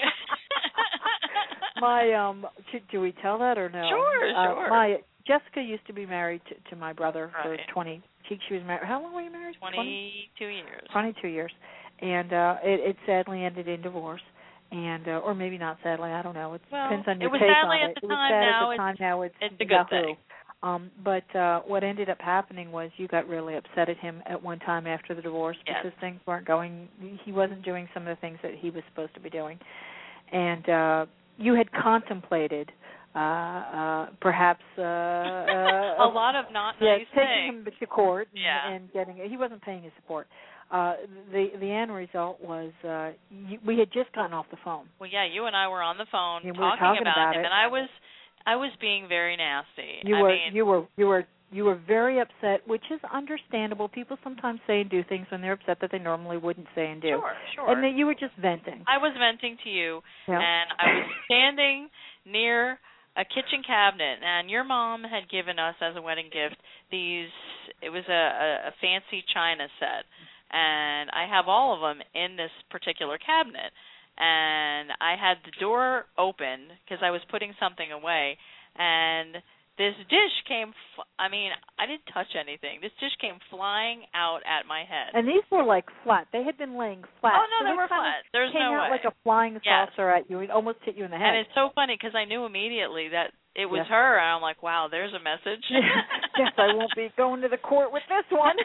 my um, should, do we tell that or no? Sure, uh, sure. My Jessica used to be married to, to my brother right. for twenty. She, she was married. How long were you married? Twenty-two years. Twenty-two years, and uh, it, it sadly ended in divorce. And uh, or maybe not sadly, I don't know. It well, depends on your it was take sadly on at it. the It was time. sad Now at the time. Now it's, it's a good Yahoo. thing. Um, but uh, what ended up happening was you got really upset at him at one time after the divorce yes. because things weren't going. He wasn't doing some of the things that he was supposed to be doing, and uh, you had contemplated uh, uh, perhaps uh, uh, a lot of not yeah, nice taking things. him to court and, yeah. and getting. He wasn't paying his support. Uh, the the end result was uh, you, we had just gotten off the phone. Well, yeah, you and I were on the phone yeah, we talking, talking about, about him, it. and I was I was being very nasty. You I were mean, you were you were you were very upset, which is understandable. People sometimes say and do things when they're upset that they normally wouldn't say and do. Sure, sure. And that you were just venting. I was venting to you, yeah. and I was standing near a kitchen cabinet, and your mom had given us as a wedding gift these. It was a, a, a fancy china set. And I have all of them in this particular cabinet. And I had the door open because I was putting something away. And this dish came, f- I mean, I didn't touch anything. This dish came flying out at my head. And these were like flat. They had been laying flat. Oh, no, so they were kind flat. of There's came no out way. like a flying yes. saucer at you. It almost hit you in the head. And it's so funny because I knew immediately that it was yes. her. And I'm like, wow, there's a message. Yes, I won't be going to the court with this one.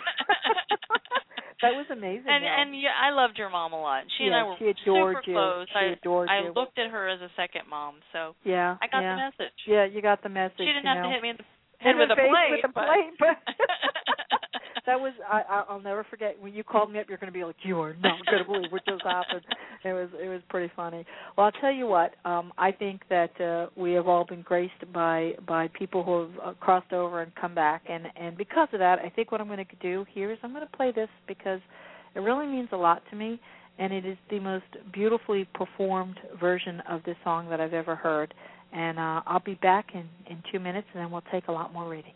That was amazing. And though. and yeah, I loved your mom a lot. She yeah, and I were she adored super you. close. She I adored I you. looked at her as a second mom, so yeah, I got yeah. the message. Yeah, you got the message. She didn't you have know. to hit me in the head in with the a face plate. With a but plate, but that was I, I'll never forget when you called me up. You're going to be like, you are not going to believe what just happened. It was it was pretty funny. Well, I'll tell you what. Um, I think that uh, we have all been graced by by people who have uh, crossed over and come back, and and because of that, I think what I'm going to do here is I'm going to play this because it really means a lot to me, and it is the most beautifully performed version of this song that I've ever heard. And uh, I'll be back in, in two minutes, and then we'll take a lot more readings.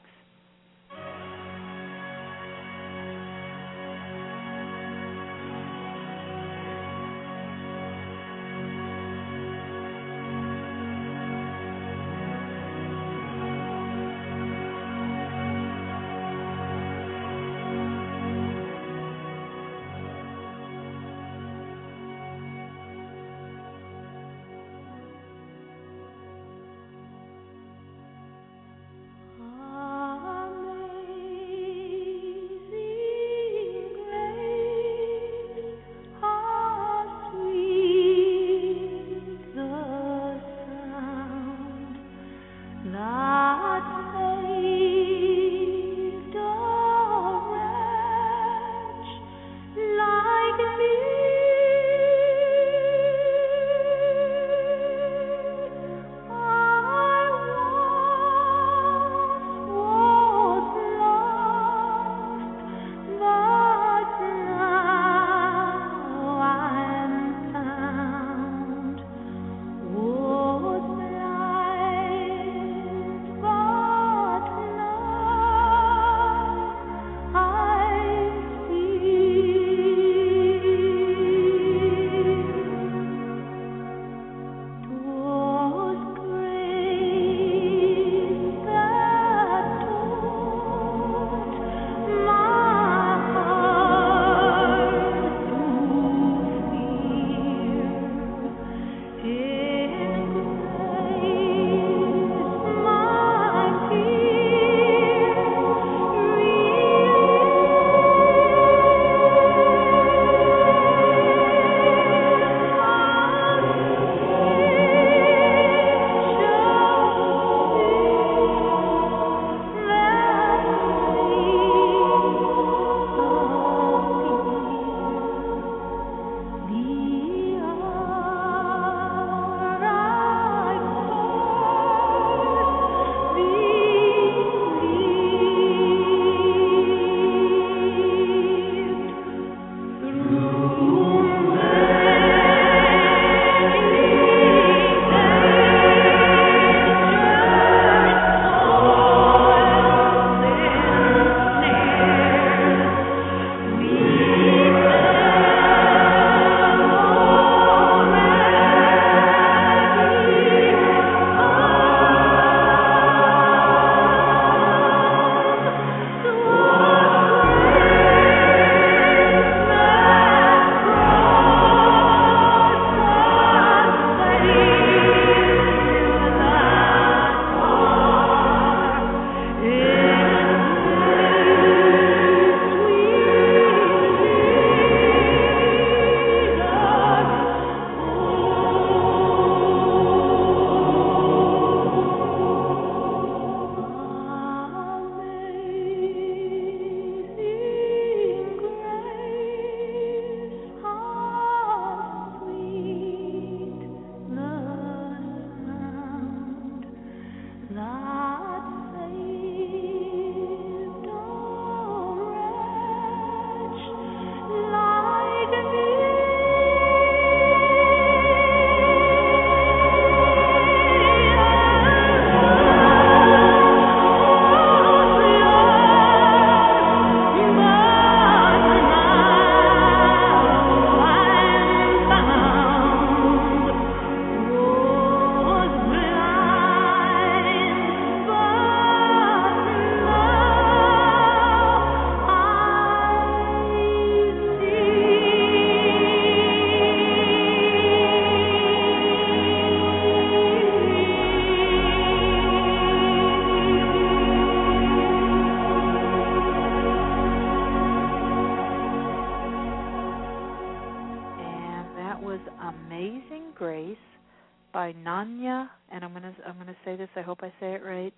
by Nanya, and I'm gonna I'm gonna say this. I hope I say it right.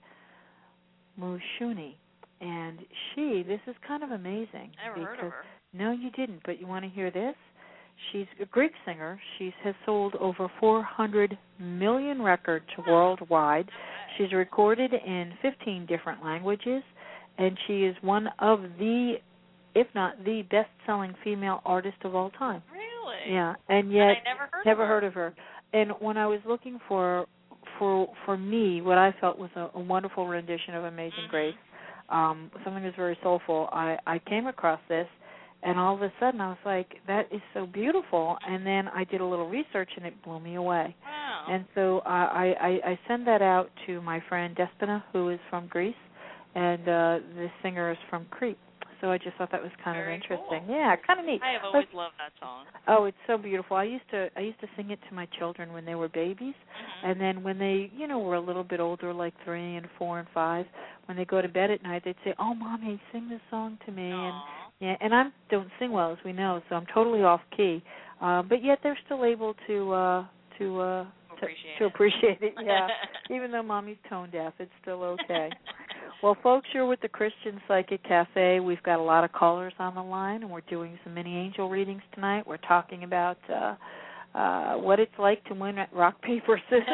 Mushuni, and she. This is kind of amazing. Never because, heard of her. No, you didn't. But you want to hear this? She's a Greek singer. She has sold over four hundred million records worldwide. She's recorded in fifteen different languages, and she is one of the, if not the best-selling female artist of all time. Really? Yeah, and yet and I never heard never of her. heard of her. And when I was looking for, for for me, what I felt was a, a wonderful rendition of Amazing Mm-hmm. Grace, um, something that's very soulful, I, I came across this, and all of a sudden I was like, that is so beautiful. And then I did a little research, and it blew me away. Wow. And so uh, I, I, I send that out to my friend Despina, who is from Greece, and uh, the singer is from Crete. So I just thought that was kind Very of interesting. cool. Yeah, kind of neat. I have always but, loved that song. Oh, it's so beautiful. I used to I used to sing it to my children when they were babies, Mm-hmm. and then when they, you know, were a little bit older, like three and four and five, when they go to bed at night, they'd say, "Oh, Mommy, sing this song to me." Aww. And yeah, and I don't sing well, as we know, so I'm totally off key. Uh, but yet they're still able to uh, to uh, appreciate to, to it. appreciate it. Yeah, even though Mommy's tone deaf, it's still okay. Well, folks, you're with the Christian Psychic Cafe. We've got a lot of callers on the line, and we're doing some mini angel readings tonight. We're talking about uh, uh, what it's like to win at rock, paper, scissors.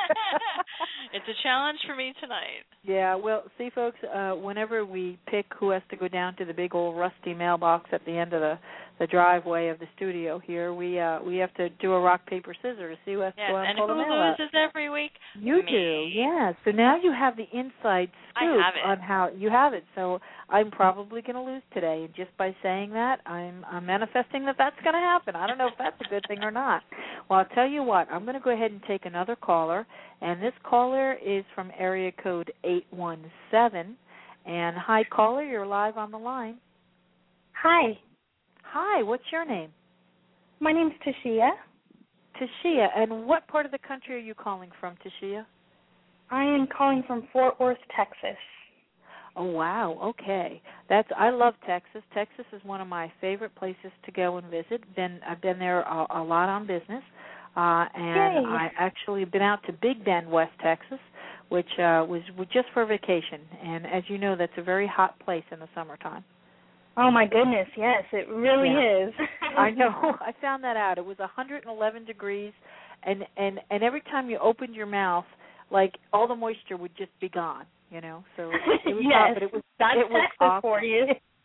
It's a challenge for me tonight. Yeah, well, see, folks, uh, whenever we pick who has to go down to the big old rusty mailbox at the end of the, the driveway of the studio here, we uh, we have to do a rock, paper, scissors to see who has Yes, to go and and pull the who mail out. loses every week? You Me. do, yeah. So now you have the inside I scoop have it. on how you have it. So I'm probably going to lose today, and just by saying that, I'm I'm manifesting that that's going to happen. I don't know if that's a good thing or not. Well, I'll tell you what. I'm going to go ahead and take another caller, and this caller is from area code eight one seven. And hi, caller, you're live on the line. Hi, Hi, what's your name? my name's Tashia. Tashia. And what part of the country are you calling from, Tashia? I am calling from Fort Worth, Texas. Oh, wow. Okay. That's I love Texas. Texas is one of my favorite places to go and visit. Been I've been there a, a lot on business. Uh and Yay. I actually been out to Big Bend, West Texas, which uh was, was just for vacation. And as you know, that's a very hot place in the summertime. Oh, my goodness, yes, it really Yeah. is. I know. I found that out. It was one hundred eleven degrees, and, and, and every time you opened your mouth, like all the moisture would just be gone, you know. So it was yes, hot, but it was that's it was Texas awesome. for you.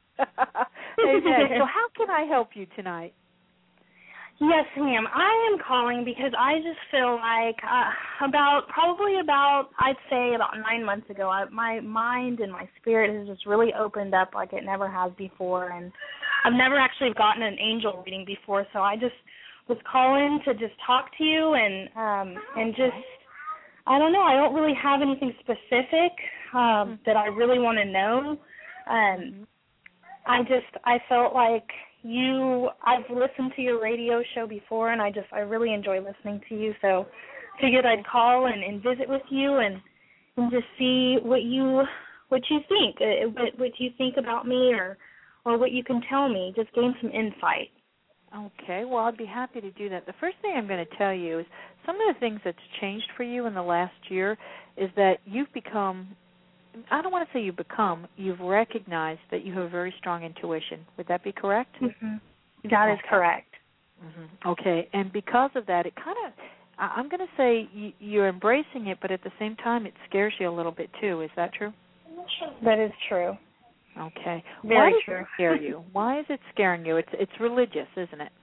Amen. So how can I help you tonight? Yes, ma'am. I am calling because I just feel like uh, about probably about I'd say about nine months ago, I, my mind and my spirit has just really opened up like it never has before, and I've never actually gotten an angel reading before, so I just was calling to just talk to you and um, and just I don't know. I don't really have anything specific um, that I really want to know. Um, I just I felt like. You, I've listened to your radio show before, and I just, I really enjoy listening to you. So, figured I'd call and, and visit with you, and and just see what you, what you think, uh, what what you think about me, or or what you can tell me. Just gain some insight. Okay, well, I'd be happy to do that. The first thing I'm going to tell you is some of the things that's changed for you in the last year is that you've become. I don't want to say you've become, you've recognized that you have a very strong intuition. Would that be correct? Mm-hmm. That is correct. Mm-hmm. Okay, and because of that, it kind of, I'm going to say you're embracing it, but at the same time it scares you a little bit too. Is that true? That is true. Okay. Very Why does true. it scare you? Why is it scaring you? It's it's religious, isn't it?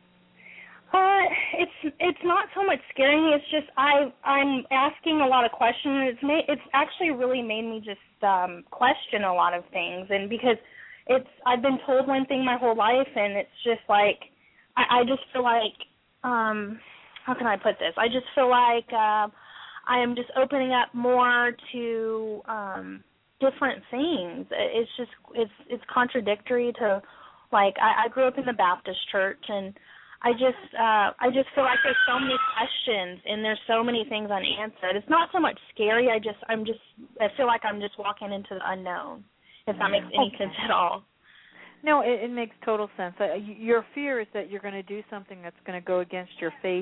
Uh, it's it's not so much scaring me. It's just I I'm asking a lot of questions. It's made it's actually really made me just um, question a lot of things, and because it's I've been told one thing my whole life, and it's just like I, I just feel like um, how can I put this? I just feel like uh, I am just opening up more to um, different things. It's just it's it's contradictory to like I, I grew up in the Baptist church, and I just uh, I just feel like there's so many questions and there's so many things unanswered. It's not so much scary. I just I'm just I feel like I'm just walking into the unknown. If that makes any okay. sense at all. No, it, it makes total sense. Uh, your fear is that you're going to do something that's going to go against your faith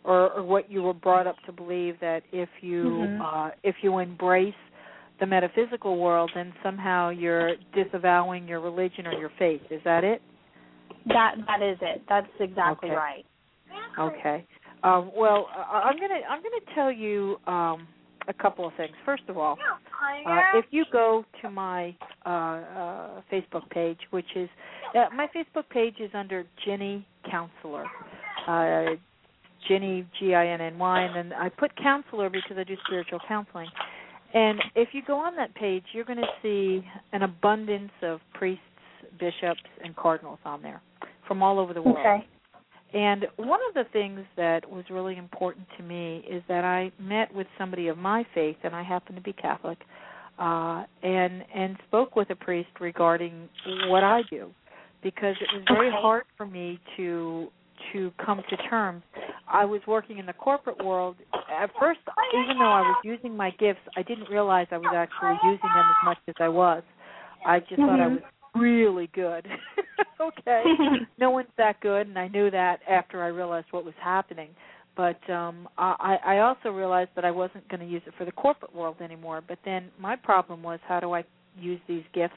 or, or what you were brought up to believe, that if you mm-hmm. uh, if you embrace the metaphysical world, then somehow you're disavowing your religion or your faith. Is that it? That that is it. That's exactly okay. right. Okay. Um, well, uh, I'm gonna I'm gonna tell you um, a couple of things. First of all, uh, if you go to my uh, uh, Facebook page, which is uh, my Facebook page is under Ginny Counselor, uh, Ginny G I N N Y, and then I put counselor because I do spiritual counseling. And if you go on that page, you're going to see an abundance of priests, bishops, and cardinals on there from all over the world. Okay. And one of the things that was really important to me is that I met with somebody of my faith, and I happen to be Catholic, uh, and and spoke with a priest regarding what I do, because it was very okay. hard for me to to come to terms. I was working in the corporate world. At first, even though I was using my gifts, I didn't realize I was actually using them as much as I was. I just mm-hmm. thought I was really good. Okay. No one's that good, and I knew that after I realized what was happening. But um, I, I also realized that I wasn't going to use it for the corporate world anymore. But then my problem was, how do I use these gifts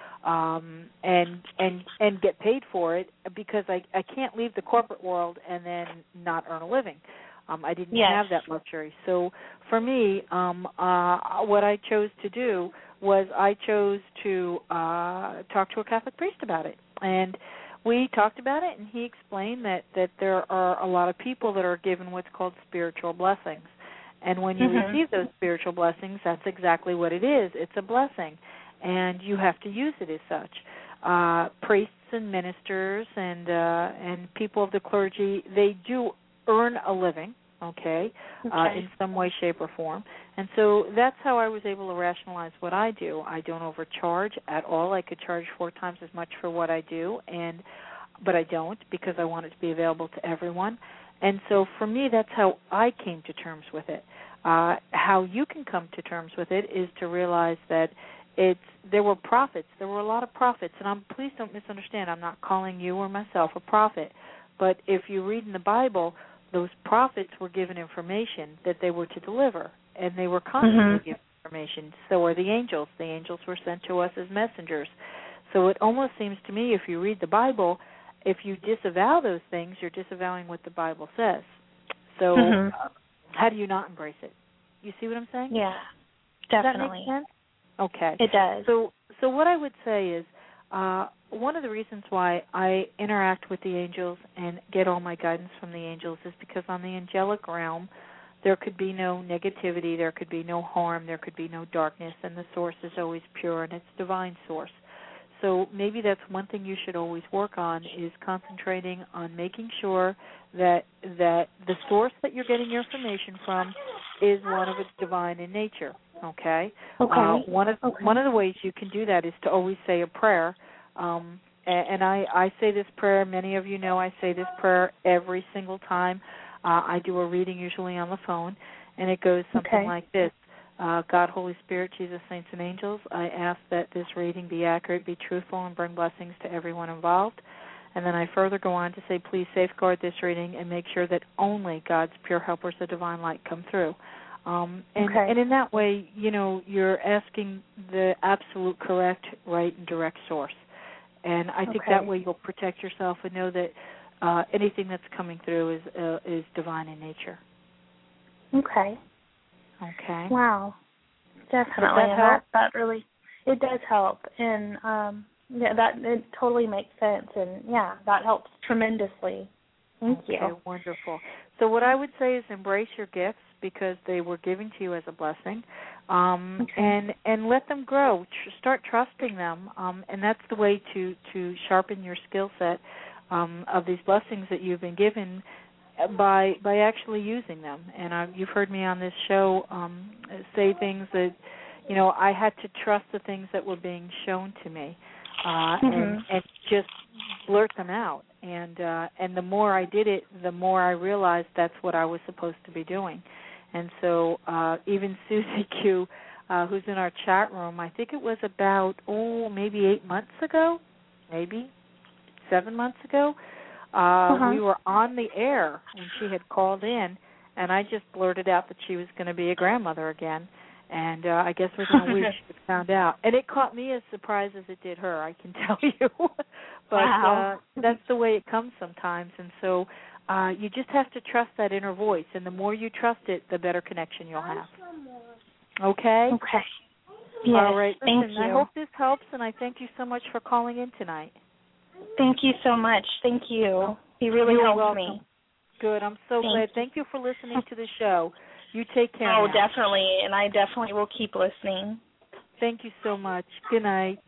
um, and and and get paid for it? Because I, I can't leave the corporate world and then not earn a living. Um, I didn't yes. have that luxury. So for me, um, uh, what I chose to do was I chose to uh, talk to a Catholic priest about it. And we talked about it, and he explained that, that there are a lot of people that are given what's called spiritual blessings. And when you mm-hmm. receive those spiritual blessings, that's exactly what it is. It's a blessing, and you have to use it as such. Uh, priests and ministers and uh, and people of the clergy, they do earn a living, okay, okay. Uh, in some way, shape, or form. And so that's how I was able to rationalize what I do. I don't overcharge at all. I could charge four times as much for what I do, and but I don't, because I want it to be available to everyone. And so for me, that's how I came to terms with it. Uh, how you can come to terms with it is to realize that it's there were prophets. There were a lot of prophets, and I'm please don't misunderstand. I'm not calling you or myself a prophet, but if you read in the Bible, those prophets were given information that they were to deliver, and they were constantly mm-hmm. given information. So are the angels. The angels were sent to us as messengers. So it almost seems to me, if you read the Bible, if you disavow those things, you're disavowing what the Bible says. So mm-hmm. uh, how do you not embrace it? You see what I'm saying? Yeah, Does definitely. that make sense? Okay. It does. So, so what I would say is, uh, one of the reasons why I interact with the angels and get all my guidance from the angels is because on the angelic realm, there could be no negativity, there could be no harm, there could be no darkness, and the source is always pure, and it's divine source. So maybe that's one thing you should always work on, is concentrating on making sure that that the source that you're getting your information from is one of its divine in nature. Okay. Okay. Uh, one of okay. one of the ways you can do that is to always say a prayer. Um, and and I, I say this prayer. Many of you know I say this prayer every single time uh, I do a reading, usually on the phone, and it goes something okay. like this. Uh, God, Holy Spirit, Jesus, saints, and angels, I ask that this reading be accurate, be truthful, and bring blessings to everyone involved. And then I further go on to say, please safeguard this reading and make sure that only God's pure helpers of divine light come through. Um, and, okay. and in that way, you know, you're asking the absolute correct, right, and direct source. And I think okay. that way you'll protect yourself and know that uh, anything that's coming through is uh, is divine in nature. Okay. Okay. Wow. Definitely. Does that and help? that, that really, it does help. And um, yeah, that it totally makes sense. And yeah, that helps tremendously. Thank okay, you. Wonderful. So what I would say is embrace your gifts because they were given to you as a blessing, um, okay. and and let them grow. Tr- start trusting them, um, and that's the way to, to sharpen your skill set um, of these blessings that you've been given by by actually using them. And I, you've heard me on this show um, say things that, you know, I had to trust the things that were being shown to me uh, mm-hmm. and, and just blurt them out. And uh, and the more I did it, the more I realized that's what I was supposed to be doing. And so uh, even Susie Q, uh, who's in our chat room, I think it was about, oh, maybe eight months ago, maybe seven months ago, uh, uh-huh. we were on the air when she had called in, and I just blurted out that she was going to be a grandmother again. And uh, I guess within a week she found out. And it caught me as surprised as it did her, I can tell you. But wow. uh, that's the way it comes sometimes. And so uh, you just have to trust that inner voice. And the more you trust it, the better connection you'll have. Okay? Okay. Yes, all right. Thank Listen, you. I hope this helps, and I thank you so much for calling in tonight. Thank you so much. Thank you. He really You're helped welcome. me. Good. I'm so Thank glad. you. Thank you for listening to the show. You take care Oh, now. definitely, and I definitely will keep listening. Thank you so much. Good night.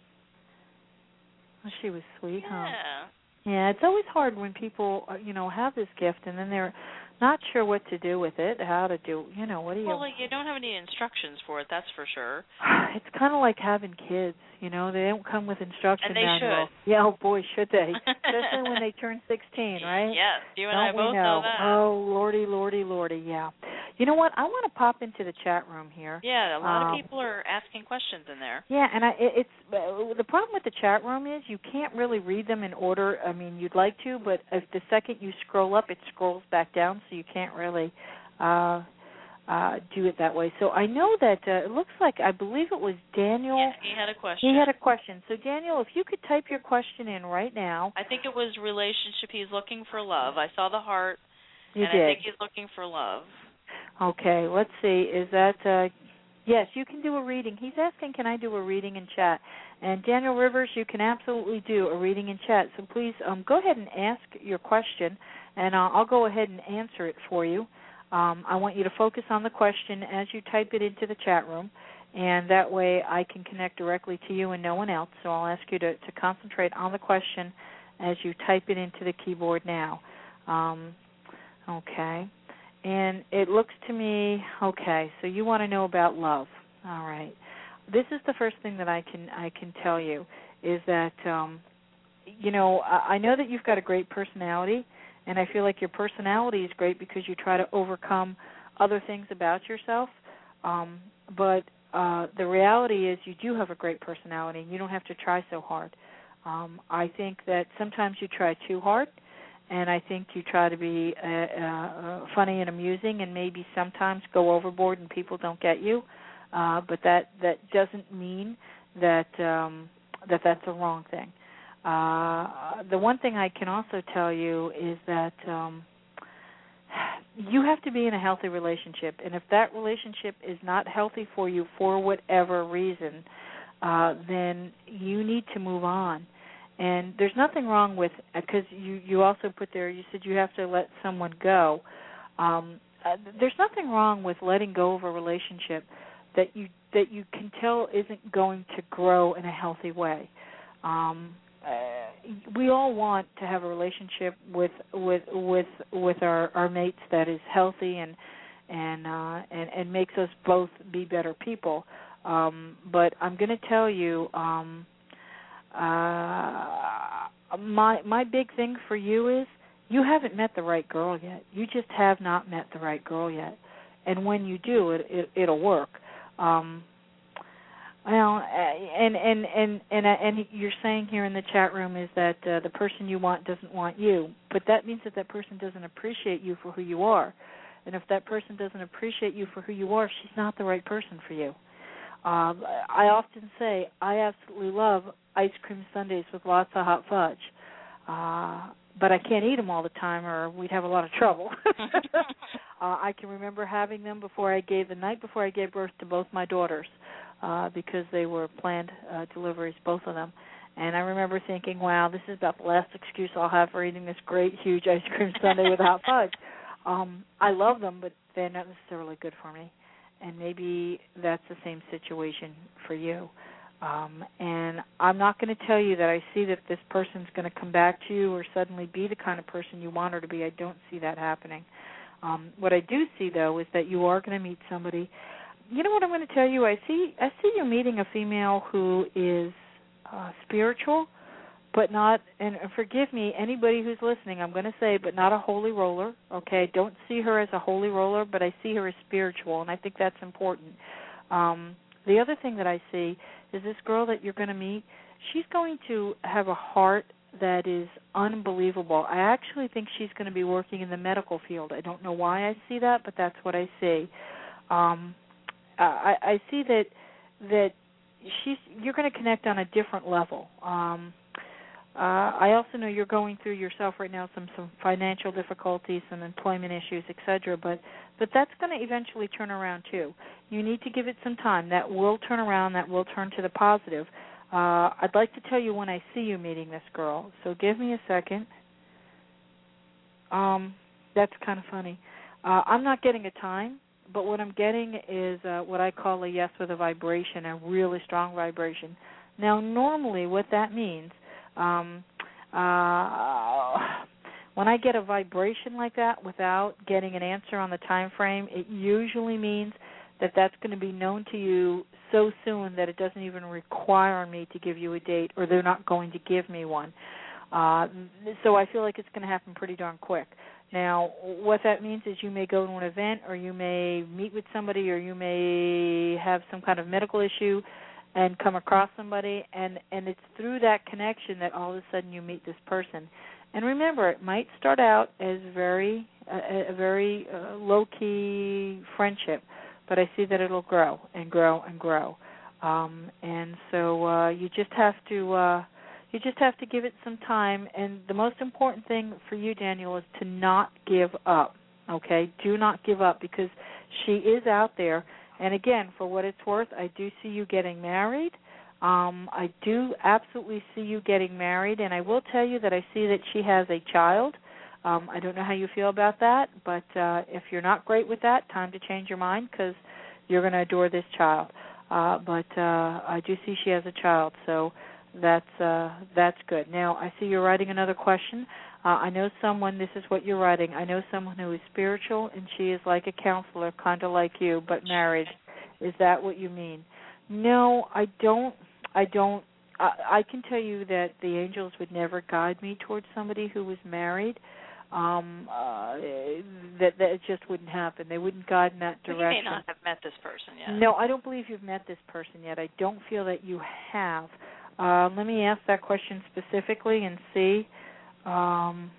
Oh, she was sweet, Yeah. huh? Yeah, it's always hard when people, uh, you know, have this gift and then they're not sure what to do with it, how to do, you know, what do you... Well, like, you don't have any instructions for it, that's for sure. It's kind of like having kids, you know, they don't come with instruction And they manual. should. Yeah, oh boy, should they. Especially when they turn sixteen, right? Yes, you and don't I both we know? know that. Oh, lordy, lordy, lordy, yeah. You know what? I want to pop into the chat room here. Yeah, a lot um, of people are asking questions in there. Yeah, and I, it, it's uh, the problem with the chat room is you can't really read them in order. I mean, you'd like to, but if the second you scroll up, it scrolls back down, so you can't really uh, uh, do it that way. So I know that uh, it looks like I believe it was Daniel. Yeah, he had a question. He had a question. So Daniel, if you could type your question in right now. I think it was relationship. He's looking for love. I saw the heart, You and did. I think he's looking for love. Okay, let's see. Is that, uh, yes, you can do a reading. He's asking, can I do a reading in chat? And Daniel Rivers, you can absolutely do a reading in chat. So please um, go ahead and ask your question, and uh, I'll go ahead and answer it for you. Um, I want you to focus on the question as you type it into the chat room, and that way I can connect directly to you and no one else. So I'll ask you to, to concentrate on the question as you type it into the keyboard now. Um, okay. And it looks to me, okay, so you want to know about love. All right. This is the first thing that I can I can tell you is that, um, you know, I, I know that you've got a great personality, and I feel like your personality is great because you try to overcome other things about yourself. Um, but uh, the reality is you do have a great personality, and you don't have to try so hard. Um, I think that sometimes you try too hard, and I think you try to be uh, uh, funny and amusing, and maybe sometimes go overboard and people don't get you. Uh, but that, that doesn't mean that um, that that's a wrong thing. Uh, the one thing I can also tell you is that um, you have to be in a healthy relationship, and if that relationship is not healthy for you for whatever reason, uh, then you need to move on. And there's nothing wrong with, because you, you also put there, you said you have to let someone go. Um, uh, there's nothing wrong with letting go of a relationship that you that you can tell isn't going to grow in a healthy way. Um, uh, we all want to have a relationship with with with with our, our mates that is healthy and and uh, and, and makes us both be better people. Um, but I'm going to tell you. Um, Uh, my my big thing for you is you haven't met the right girl yet. You just have not met the right girl yet, and when you do, it, it it'll work. Um, well, and and and and and you're saying here in the chat room is that uh, the person you want doesn't want you, but that means that that person doesn't appreciate you for who you are, and if that person doesn't appreciate you for who you are, she's not the right person for you. Um, I often say I absolutely love ice cream sundaes with lots of hot fudge, uh, but I can't eat them all the time or we'd have a lot of trouble. uh, I can remember having them before I gave, the night before I gave birth to both my daughters uh, because they were planned uh, deliveries, both of them. And I remember thinking, wow, this is about the last excuse I'll have for eating this great, huge ice cream sundae with hot fudge. Um, I love them, but they're not necessarily good for me. And maybe that's the same situation for you. Um, and I'm not going to tell you that I see that this person's going to come back to you or suddenly be the kind of person you want her to be. I don't see that happening. Um, what I do see, though, is that you are going to meet somebody. You know what I'm going to tell you? I see I see you meeting a female who is uh, spiritual, but not, and forgive me, anybody who's listening, I'm going to say, but not a holy roller, okay? Don't see her as a holy roller, but I see her as spiritual, and I think that's important. Um, the other thing that I see is this girl that you're going to meet, she's going to have a heart that is unbelievable. I actually think she's going to be working in the medical field. I don't know why I see that, but that's what I see. Um, I, I see that that she's you're going to connect on a different level. Um, uh, I also know you're going through yourself right now some some financial difficulties, some employment issues, et cetera. But but that's going to eventually turn around too. You need to give it some time. That will turn around. That will turn to the positive. Uh, I'd like to tell you when I see you meeting this girl. So give me a second. Um, that's kind of funny. Uh, I'm not getting a time, but what I'm getting is uh, what I call a yes with a vibration, a really strong vibration. Now, normally what that means, um, uh, when I get a vibration like that without getting an answer on the time frame, it usually means that that's going to be known to you so soon that it doesn't even require me to give you a date, or they're not going to give me one. Uh, so I feel like it's going to happen pretty darn quick. Now, what that means is you may go to an event, or you may meet with somebody, or you may have some kind of medical issue and come across somebody, and, and it's through that connection that all of a sudden you meet this person. And remember, it might start out as very a, a very uh, low-key friendship, but I see that it'll grow and grow and grow. Um, and so uh, you just have to uh, you just have to give it some time. And the most important thing for you, Daniel, is to not give up. Okay, do not give up, because she is out there. And again, for what it's worth, I do see you getting married. Um, I do absolutely see you getting married, and I will tell you that I see that she has a child. Um, I don't know how you feel about that, but uh, if you're not great with that, time to change your mind, because you're going to adore this child. Uh, but uh, I do see she has a child, so that's uh, that's good. Now, I see you're writing another question. Uh, I know someone, this is what you're writing, I know someone who is spiritual, and she is like a counselor, kind of like you, but married. Is that what you mean? No, I don't. I don't. I, I can tell you that the angels would never guide me towards somebody who was married. Um, uh, that, that it just wouldn't happen. They wouldn't guide in that direction. Well, you may not have met this person yet. No, I don't believe you've met this person yet. I don't feel that you have. Uh, let me ask that question specifically and see. Um,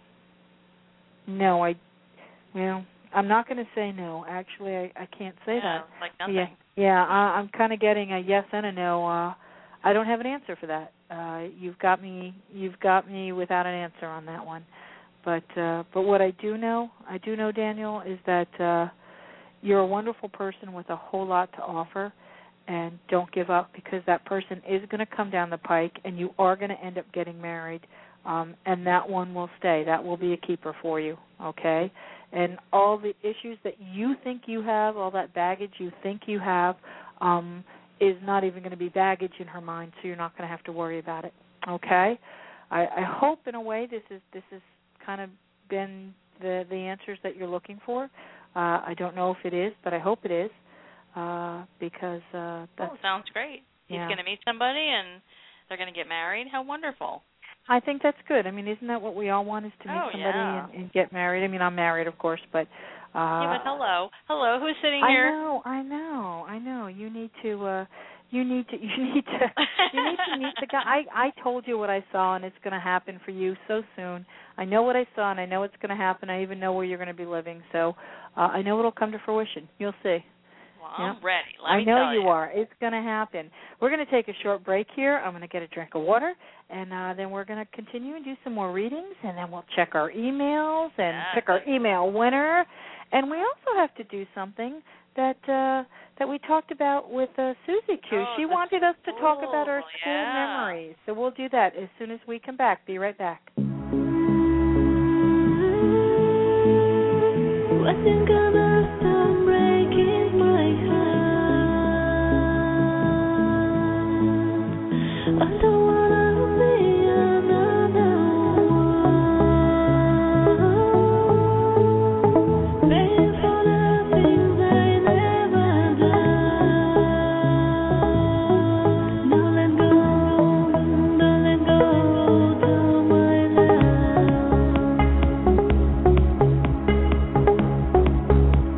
no, I. Well, I'm not going to say no. Actually, I, I can't say yeah, that. Like nothing. Yeah, yeah. I, I'm kind of getting a yes and a no. Uh, I don't have an answer for that. Uh, you've got me. You've got me without an answer on that one. But uh, but what I do know, I do know, Daniel, is that uh, you're a wonderful person with a whole lot to offer, and don't give up, because that person is going to come down the pike, and you are going to end up getting married, um, and that one will stay. That will be a keeper for you, okay? And all the issues that you think you have, all that baggage you think you have, um, is not even going to be baggage in her mind, so you're not going to have to worry about it, okay? I, I hope, in a way, this is this is kind of been the the answers that you're looking for. Uh, I don't know if it is, but I hope it is, uh, because uh, that oh, sounds great. He's yeah. going to meet somebody, and they're going to get married. How wonderful. I think that's good. I mean, isn't that what we all want, is to meet oh, somebody yeah. and, and get married? I mean, I'm married, of course, but... Uh, yeah, but hello. Hello, who's sitting I here? I know, I know, I know. You need to... Uh, You need to. You need to. You need to meet the guy. I, I told you what I saw, and it's going to happen for you so soon. I know what I saw, and I know it's going to happen. I even know where you're going to be living, so uh, I know it'll come to fruition. You'll see. Well, yeah. I'm ready. Let I me know tell you you are. It's going to happen. We're going to take a short break here. I'm going to get a drink of water, and uh, then we're going to continue and do some more readings, and then we'll check our emails and yeah. pick our email winner. And we also have to do something that uh, that we talked about with uh, Susie Q. Oh, she wanted us to school. talk about our school yeah. memories. So we'll do that as soon as we come back. Be right back. I think about stop breaking my heart. I don't wanna be another one. Paying for the things I never done. Don't let go, don't let go to my love.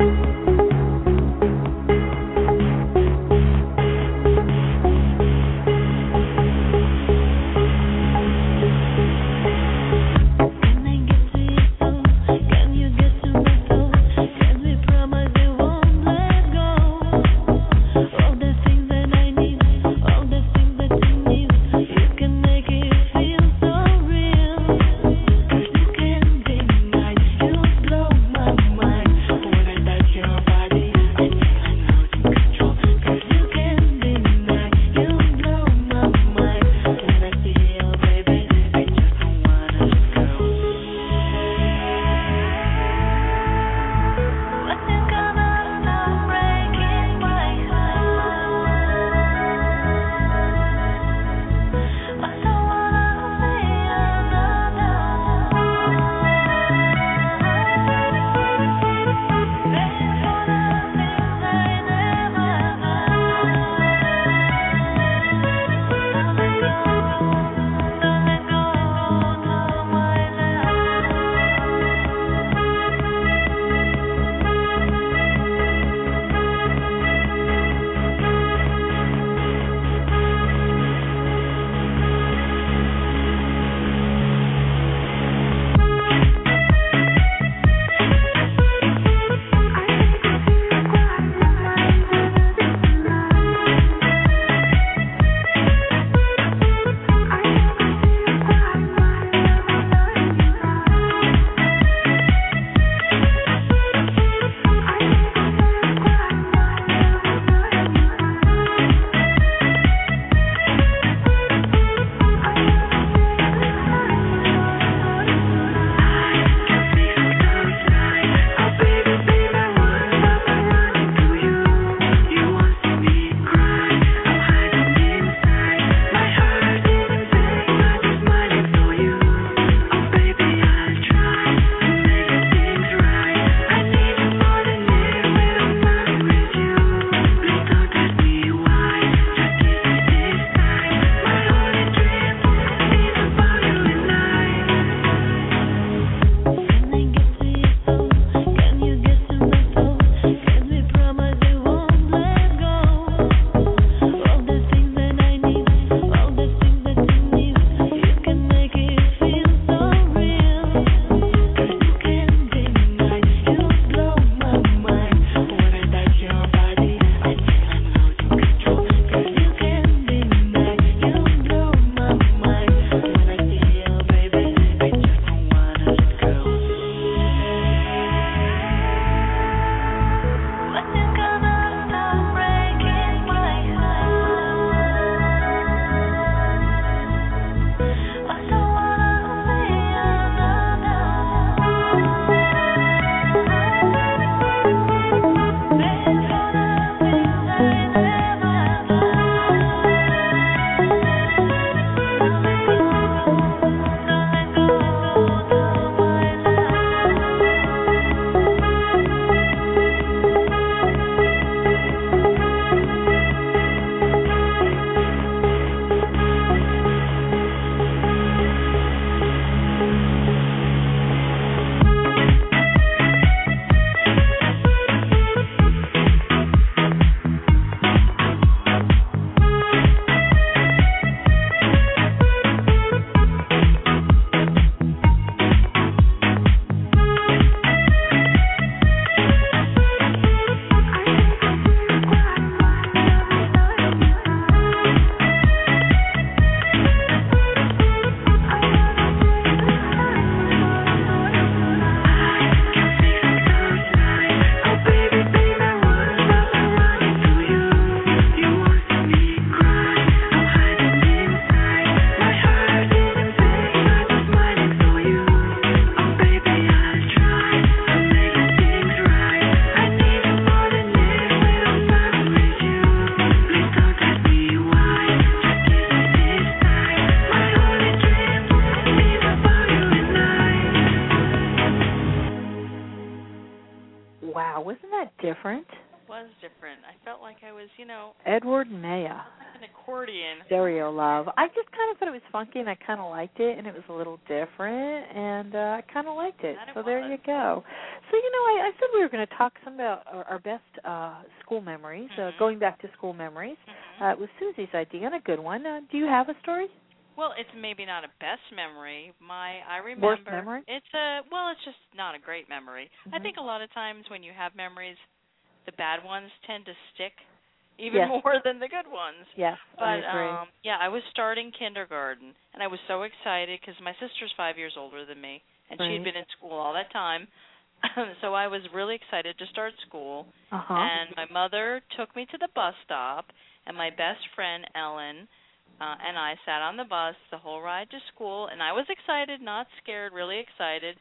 Wasn't that different? It was different. I felt like I was, you know, Edward Maya. like an accordion. Stereo Love. I just kind of thought it was funky, and I kind of liked it, and it was a little different, and uh, I kind of liked it. That it So there was. you go. So, you know, I, I said we were going to talk some about our, our best uh, school memories, Mhm. uh, going back to school memories. Mhm. Uh, it was Susie's idea, and a good one. Uh, do you have a story? Well, it's maybe not a best memory. My I remember Worst memory? It's a well, it's just not a great memory. I Mhm. think a lot of times when you have memories, the bad ones tend to stick even Yes. more than the good ones. Yes, But I agree. um yeah, I was starting kindergarten and I was so excited because my sister's five years older than me and Right. she'd been in school all that time. So I was really excited to start school. Uh-huh. And my mother took me to the bus stop, and my best friend Ellen uh, and I sat on the bus the whole ride to school, and I was excited, not scared, really excited.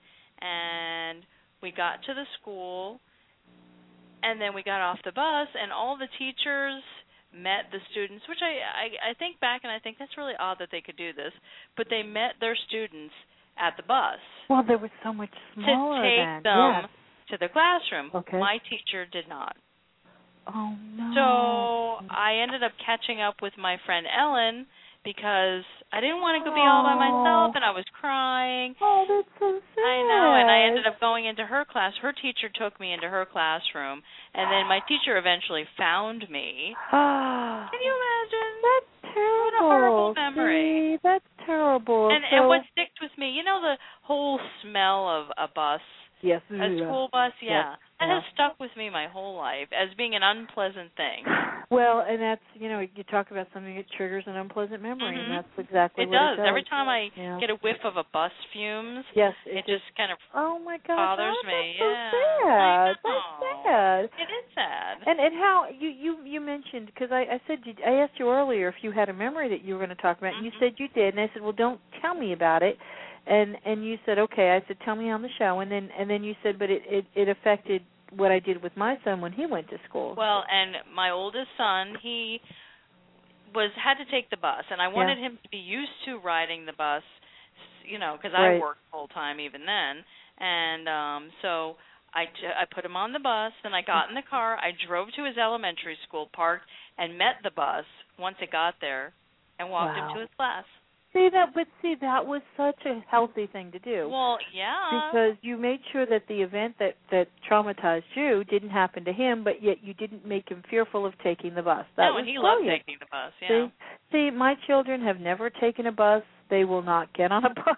And we got to the school, and then we got off the bus, and all the teachers met the students, which I, I, I think back, and I think that's really odd that they could do this, but they met their students at the bus. Well, they were so much smaller to take then. them Yes. to the classroom. Okay. My teacher did not. Oh, no. So I ended up catching up with my friend Ellen because I didn't want to go be all by myself, and I was crying. Oh, that's so sad. I know, and I ended up going into her class. Her teacher took me into her classroom, and then my teacher eventually found me. Can you imagine? That's terrible. What a horrible memory. See, that's terrible. And so, and what sticks with me, you know, the whole smell of a bus, yes, a school bus, yeah, Yes, that yeah. has stuck with me my whole life as being an unpleasant thing. Well, and that's, you know, you talk about something that triggers an unpleasant memory, Mhm. and that's exactly It what does. it does. Every time I Yeah. get a whiff of a bus fumes, Yes, it, it just kind of Oh my gosh, bothers oh, me. That's so Yeah, sad. I know. That's sad. It is sad. And and how you you you mentioned, because I I said you, I asked you earlier if you had a memory that you were going to talk about, and you Mhm. said you did, and I said, well, don't tell me about it, and and you said okay. I said, tell me on the show, and then and then you said, but it it, it affected what I did with my son when he went to school. Well, and my oldest son, he was had to take the bus, and I wanted Yeah. him to be used to riding the bus, you know, because Right. I worked full time even then, and um so I, j- I put him on the bus, then I got in the car, I drove to his elementary school, parked, and met the bus once it got there, and walked Wow. him to his class. See that, but see that was such a healthy thing to do. Well, yeah. Because you made sure that the event that, that traumatized you didn't happen to him, but yet you didn't make him fearful of taking the bus. That no, was and he loved brilliant. taking the bus, yeah. See, see, my children have never taken a bus. They will not get on a bus.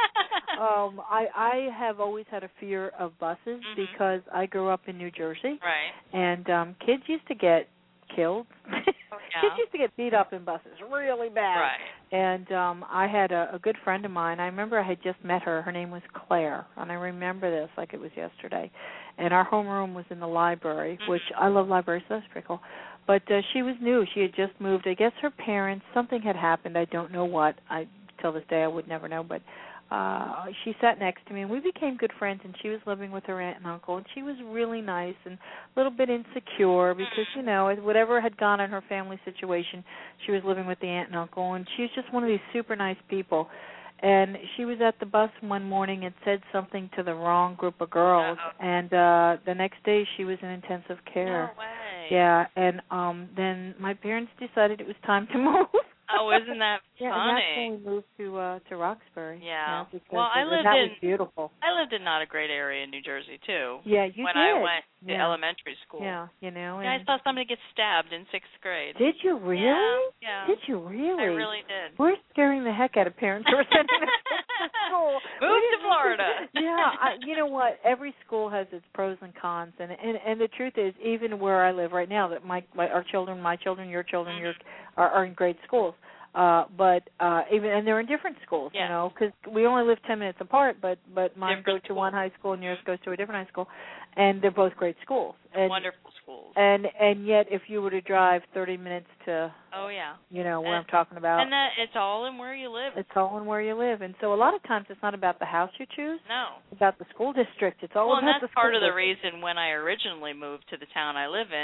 um, I I have always had a fear of buses Mhm. because I grew up in New Jersey, Right. and um, kids used to get killed. Oh, yeah. Kids used to get beat up in buses really bad. Right. And um I had a, a good friend of mine. I remember I had just met her. Her name was Claire, and I remember this like it was yesterday. And our homeroom was in the library, Mhm. which I love libraries, so that's pretty cool. But uh, she was new. She had just moved. I guess her parents, something had happened. I don't know what. I till this day I would never know, but uh she sat next to me, and we became good friends, and she was living with her aunt and uncle, and she was really nice and a little bit insecure because, you know, whatever had gone in her family situation, she was living with the aunt and uncle, and she was just one of these super nice people. And she was at the bus one morning and said something to the wrong group of girls, Uh-oh. and uh the next day she was in intensive care. No way. Yeah, and um then my parents decided it was time to move. Oh, isn't that Yeah, funny? and that's when we moved to uh to Roxbury. Yeah. because Well, I it- lived that in- was beautiful. I lived in not a great area in New Jersey too. Yeah, you when did. I went to Yeah. elementary school. Yeah, you know. Yeah, I And saw somebody get stabbed in sixth grade. did you really? Yeah, yeah. Did you really? I really did. We're scaring the heck out of parents who are sending us to school. We Move to didn't- Florida. yeah, I, you know what? Every school has its pros and cons, and and and the truth is, even where I live right now, that my, my our children, my children, your children, your are, are in great schools. Uh, but uh, even and they're in different schools, Yeah. you know, because we only live ten minutes apart. But but mine Different go to one schools. high school, and yours goes to a different high school, and they're both great schools. And Wonderful schools. and and yet, if you were to drive thirty minutes to, Oh yeah. you know, where And- I'm talking about, And that it's all in where you live. it's all in where you live. And so a lot of times it's not about the house you choose, No. it's about the school district. It's all Well, and about that's the school part of the district. reason when I originally moved to the town I live in,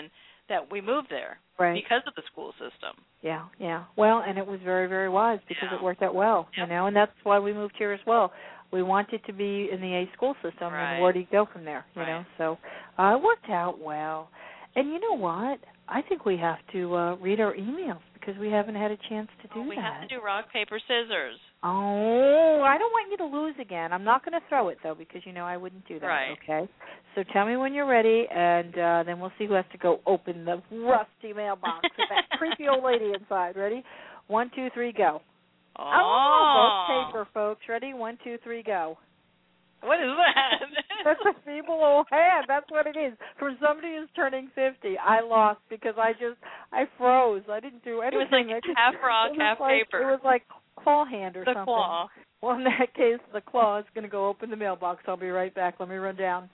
that we moved there right. because of the school system. Yeah, yeah. Well, and it was very, very wise because yeah. it worked out well, yep. you know, and that's why we moved here as well. We wanted to be in the A school system, right. and where do you go from there, you right. know? So uh, it worked out well. And you know what? I think we have to uh, read our emails because we haven't had a chance to do oh, we that. We have to do rock, paper, scissors. Oh, I don't want you to lose again. I'm not going to throw it, though, because you know I wouldn't do that, right. okay? So tell me when you're ready, and uh, then we'll see who has to go open the rusty mailbox with that creepy old lady inside. Ready? One, two, three, go. Oh. oh both paper, folks. Ready? One, two, three, go. What is that? That's a feeble old hand. That's what it is. From somebody who's turning fifty, I lost because I just, I froze. I didn't do anything. It was like just, half rock, half like, paper. It was like claw hand or the something. The claw. Well, in that case, the claw is going to go open the mailbox. I'll be right back. Let me run down.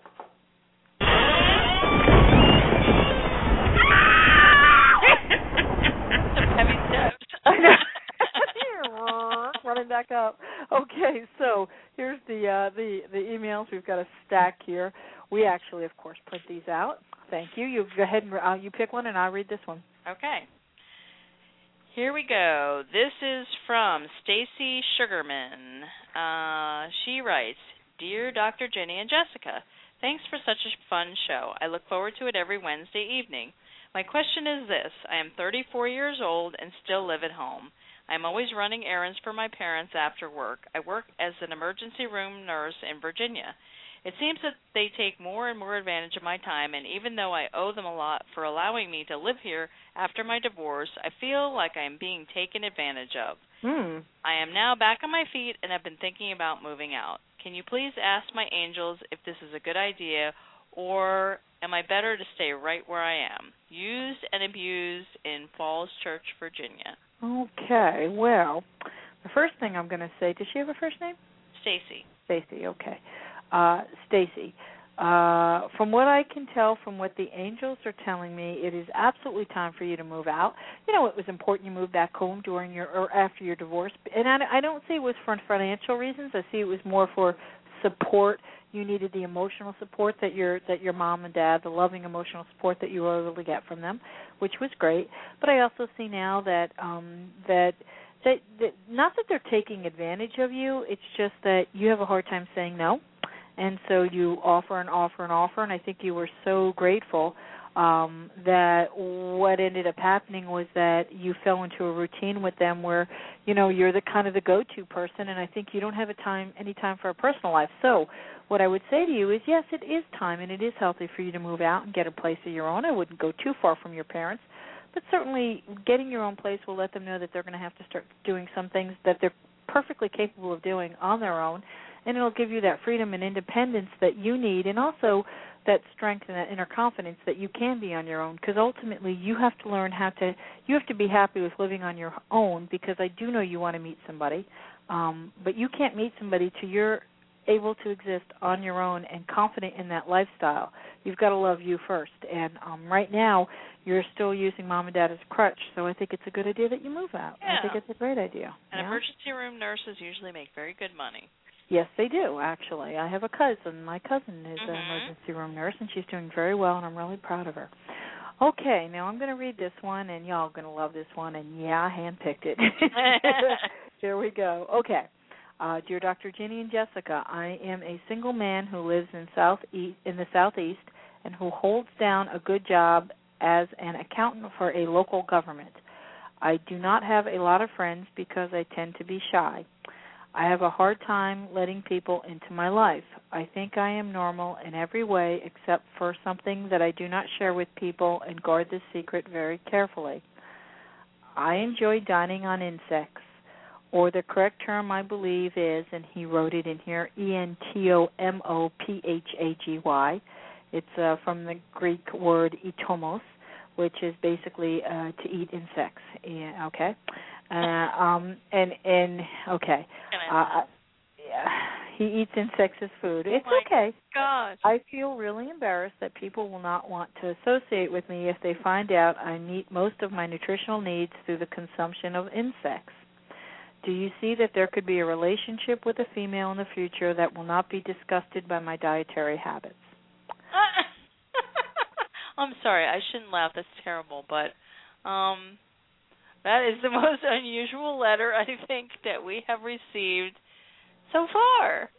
Some heavy steps. I know. Running back up. Okay, so here's the uh, the the emails. We've got a stack here. We actually, of course, print these out. Thank you. You go ahead and uh, you pick one, and I'll read this one. Okay. Here we go. This is from Stacy Sugarman. Uh, she writes, "Dear Doctor Ginny and Jessica, thanks for such a fun show. I look forward to it every Wednesday evening. My question is this. I am thirty-four years old and still live at home. I'm always running errands for my parents after work. I work as an emergency room nurse in Virginia. It seems that they take more and more advantage of my time, and even though I owe them a lot for allowing me to live here after my divorce, I feel like I am being taken advantage of. Hmm. I am now back on my feet and have been thinking about moving out. Can you please ask my angels if this is a good idea, or am I better to stay right where I am? Used and abused in Falls Church, Virginia." Okay, well, the first thing I'm going to say, does she have a first name? Stacy. Stacy, okay. Uh, Stacy, uh, from what I can tell from what the angels are telling me, it is absolutely time for you to move out. You know, it was important you moved back home during your or after your divorce, and I, I don't see it was for financial reasons. I see it was more for support. You needed the emotional support that your that your mom and dad, the loving emotional support that you were able to get from them, which was great. But I also see now that um, that, that that not that they're taking advantage of you. It's just that you have a hard time saying no, and so you offer and offer and offer. And I think you were so grateful um, that what ended up happening was that you fell into a routine with them where you know you're the kind of the go-to person, and I think you don't have a time any time for a personal life. So what I would say to you is, yes, it is time, and it is healthy for you to move out and get a place of your own. I wouldn't go too far from your parents, but certainly getting your own place will let them know that they're going to have to start doing some things that they're perfectly capable of doing on their own, and it'll give you that freedom and independence that you need, and also that strength and that inner confidence that you can be on your own, because ultimately you have to learn how to, you have to be happy with living on your own, because I do know you want to meet somebody, um, but you can't meet somebody till you're able to exist on your own and confident in that lifestyle. You've got to love you first. And um, right now, you're still using mom and dad as a crutch, so I think it's a good idea that you move out. Yeah. I think it's a great idea. And yeah? emergency room nurses usually make very good money. Yes, they do, actually. I have a cousin. My cousin is mm-hmm. an emergency room nurse, and she's doing very well, and I'm really proud of her. Okay, now I'm going to read this one, and y'all are going to love this one, and yeah, I handpicked it. Here we go. Okay. Uh, dear Doctor Ginny and Jessica, I am a single man who lives in southeast in the southeast and who holds down a good job as an accountant for a local government. I do not have a lot of friends because I tend to be shy. I have a hard time letting people into my life. I think I am normal in every way except for something that I do not share with people and guard this secret very carefully. I enjoy dining on insects. Or the correct term, I believe, is, and he wrote it in here, E N T O M O P H A G Y. It's uh, from the Greek word etomos, which is basically uh, to eat insects. Yeah, okay. Uh, um, and, and, okay. Uh, he eats insects as food. It's oh okay. Gosh. I feel really embarrassed that people will not want to associate with me if they find out I meet most of my nutritional needs through the consumption of insects. Do you see that there could be a relationship with a female in the future that will not be disgusted by my dietary habits? I'm sorry, I shouldn't laugh. That's terrible, but um, that is the most unusual letter I think that we have received so far.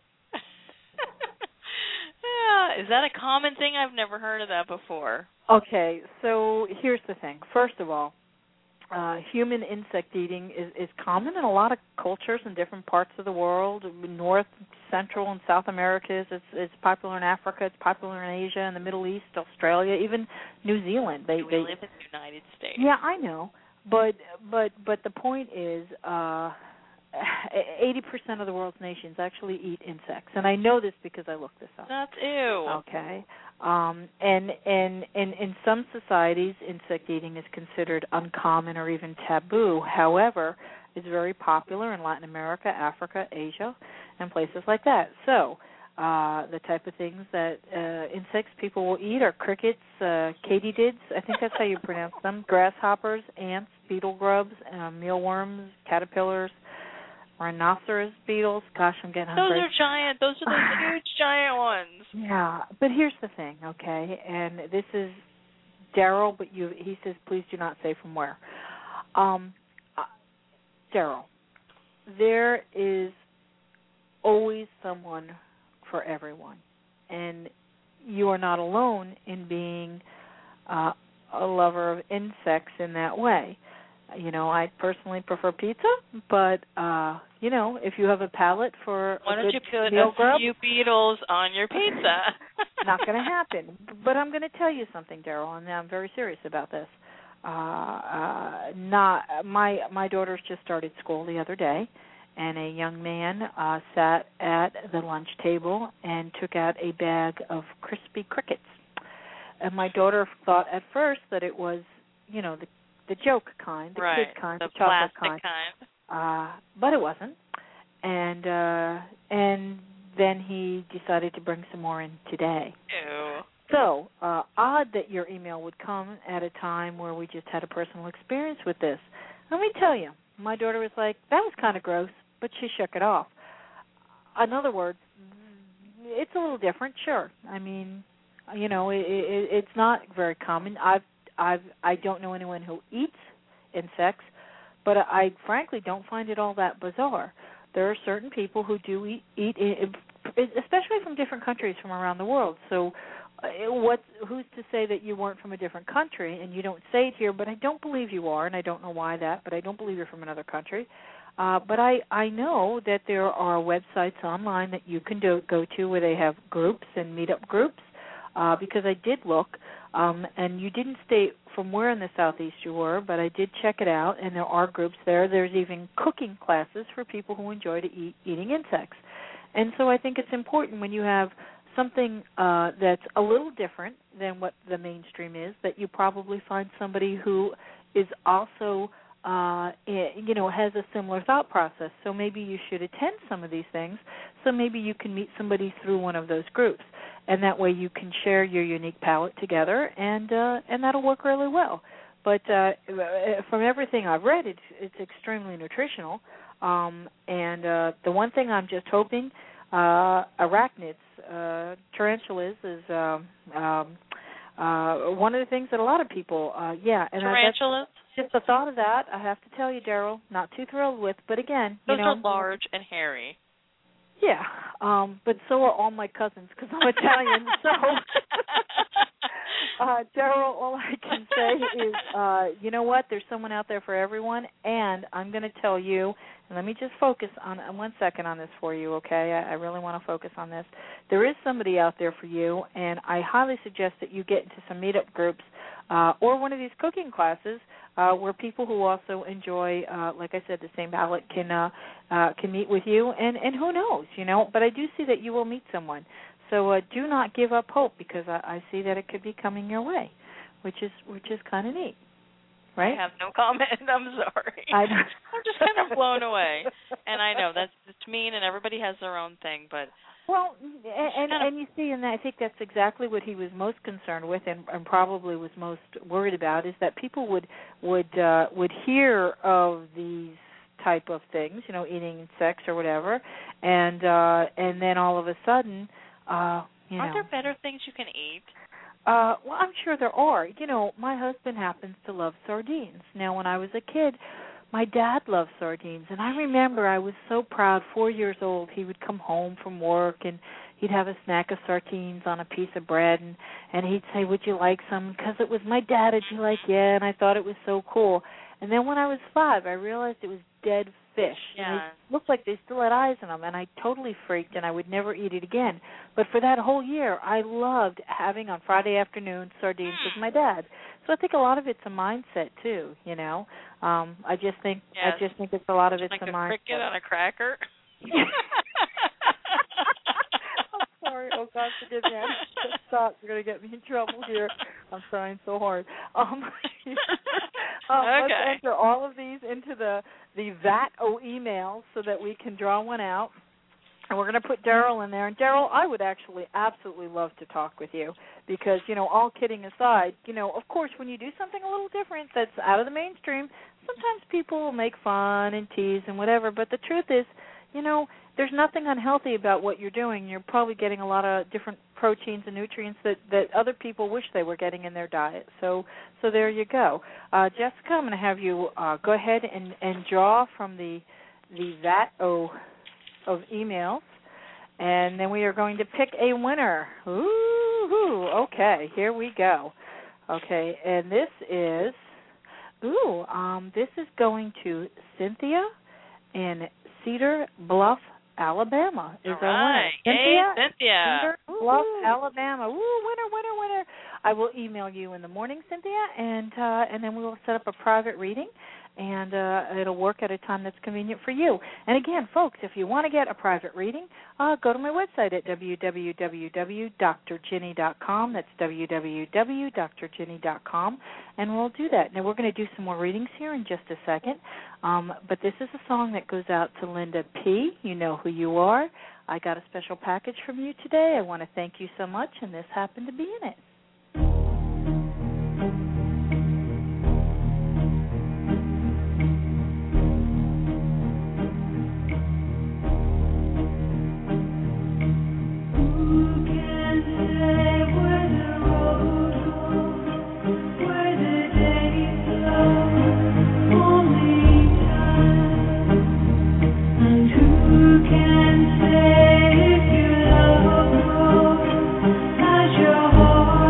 Yeah, is that a common thing? I've never heard of that before. Okay, so here's the thing. First of all, uh, human insect eating is, is common in a lot of cultures in different parts of the world. North, Central, and South America. It's, it's popular in Africa. It's popular in Asia, in the Middle East, Australia, even New Zealand. They, we they, live in the United States. Yeah, I know, but but but the point is, uh, eighty percent of the world's nations actually eat insects, and I know this because I looked this up. That's ew. Okay, um, and and and in some societies, insect eating is considered uncommon or even taboo. However, it's very popular in Latin America, Africa, Asia, and places like that. So, uh, the type of things that uh, insects people will eat are crickets, uh, katydids, I think that's how you pronounce them, grasshoppers, ants, beetle grubs, uh, mealworms, caterpillars, rhinoceros beetles. Gosh, I'm getting hungry. Those are giant. Those are those huge giant ones. Yeah, but here's the thing, okay? And this is Daryl, but you, he says, please do not say from where. Um, uh, Daryl, there is always someone for everyone, and you are not alone in being uh, a lover of insects in that way. You know, I personally prefer pizza, but, uh, you know, if you have a palate for Why a don't good you put meal a grub, few beetles on your pizza? not going to happen. But I'm going to tell you something, Daryl, and I'm very serious about this. Uh, uh, not my my daughter's just started school the other day, and a young man uh, sat at the lunch table and took out a bag of crispy crickets. And my daughter thought at first that it was, you know, the the joke kind, the right, kid kind, the, the chocolate plastic kind. kind. Uh, but it wasn't. And uh, and then he decided to bring some more in today. Ew. So, uh, odd that your email would come at a time where we just had a personal experience with this. Let me tell you, my daughter was like, that was kind of gross, but she shook it off. In other words, it's a little different, sure. I mean, you know, it, it, it's not very common. I've I've, I don't know anyone who eats insects, but I frankly don't find it all that bizarre. There are certain people who do eat, eat especially from different countries from around the world. So what, who's to say that you weren't from a different country, and you don't say it here, but I don't believe you are, and I don't know why that, but I don't believe you're from another country. Uh, but I, I know that there are websites online that you can do, go to where they have groups and meetup groups, uh, because I did look. Um, and you didn't state from where in the Southeast you were, but I did check it out, and there are groups there. There's even cooking classes for people who enjoy to eat eating insects. And so I think it's important when you have something uh, that's a little different than what the mainstream is, that you probably find somebody who is also, uh, you know, has a similar thought process. So maybe you should attend some of these things, so maybe you can meet somebody through one of those groups. And that way you can share your unique palate together, and uh, and that'll work really well. But uh, from everything I've read, it's, it's extremely nutritional. Um, and uh, the one thing I'm just hoping, uh, arachnids, uh, tarantulas, is um, um, uh, one of the things that a lot of people, uh, yeah. And Tarantulas? I, just the thought of that, I have to tell you, Daryl, not too thrilled with. But again, you Those know. are large and hairy. Yeah, um, but so are all my cousins because I'm Italian. So, uh, Daryl, all I can say is, uh, you know what? There's someone out there for everyone, and I'm going to tell you. And let me just focus on uh, one second on this for you, okay? I, I really want to focus on this. There is somebody out there for you, and I highly suggest that you get into some meetup groups uh, or one of these cooking classes uh, where people who also enjoy, uh, like I said, the same palate can uh, uh, can meet with you. And, and who knows, you know? But I do see that you will meet someone. So uh, do not give up hope, because I, I see that it could be coming your way, which is which is kind of neat. Right? I have no comment. I'm sorry. I I'm just kind of blown away. And I know that's it's mean, and everybody has their own thing, but well, and and, and you see, and I think that's exactly what he was most concerned with, and, and probably was most worried about, is that people would would uh, would hear of these type of things, you know, eating insects or whatever, and uh, and then all of a sudden, uh, you aren't know, there better things you can eat? Uh, well, I'm sure there are. You know, my husband happens to love sardines. Now, when I was a kid, my dad loved sardines, and I remember I was so proud. Four years old, he would come home from work, and he'd have a snack of sardines on a piece of bread, and, and he'd say, would you like some? Because it was my dad. I'd be like, yeah, and I thought it was so cool. And then when I was five, I realized it was dead fish. Yeah. And they looked like they still had eyes in them, and I totally freaked, and I would never eat it again. But for that whole year, I loved having on Friday afternoon sardines with my dad. So I think a lot of it's a mindset too, you know. Um, I just think Yes. I just think it's a lot of it's like a a mindset. cricket on a cracker. I'm sorry. Oh God, forgive me. I stop. You're gonna get me in trouble here. I'm trying so hard. Um, um, Okay. Let's enter all of these into the the V A T O emails so that we can draw one out. And we're going to put Daryl in there. And Daryl, I would actually absolutely love to talk with you because, you know, all kidding aside, you know, of course, when you do something a little different that's out of the mainstream, sometimes people will make fun and tease and whatever. But the truth is, you know, there's nothing unhealthy about what you're doing. You're probably getting a lot of different proteins and nutrients that, that other people wish they were getting in their diet. So so there you go. Uh, Jessica, I'm going to have you uh, go ahead and, and draw from the the V A T O of emails, and then we are going to pick a winner. Ooh, okay, here we go. Okay, and this is, ooh, um, this is going to Cynthia in Cedar Bluff, Alabama. Is All our right. winner. Hey, Cynthia, Cynthia. Cedar Bluff, Alabama. Ooh, winner, winner, winner. I will email you in the morning, Cynthia, and uh, and then we will set up a private reading, and uh, it'll work at a time that's convenient for you. And again, folks, if you want to get a private reading, uh, go to my website at w w w dot dr ginny dot com. That's w w w dot dr ginny dot com, and we'll do that. Now, we're going to do some more readings here in just a second, um, but this is a song that goes out to Linda P. You know who you are. I got a special package from you today. I want to thank you so much, and this happened to be in it. Can say if you love, as your heart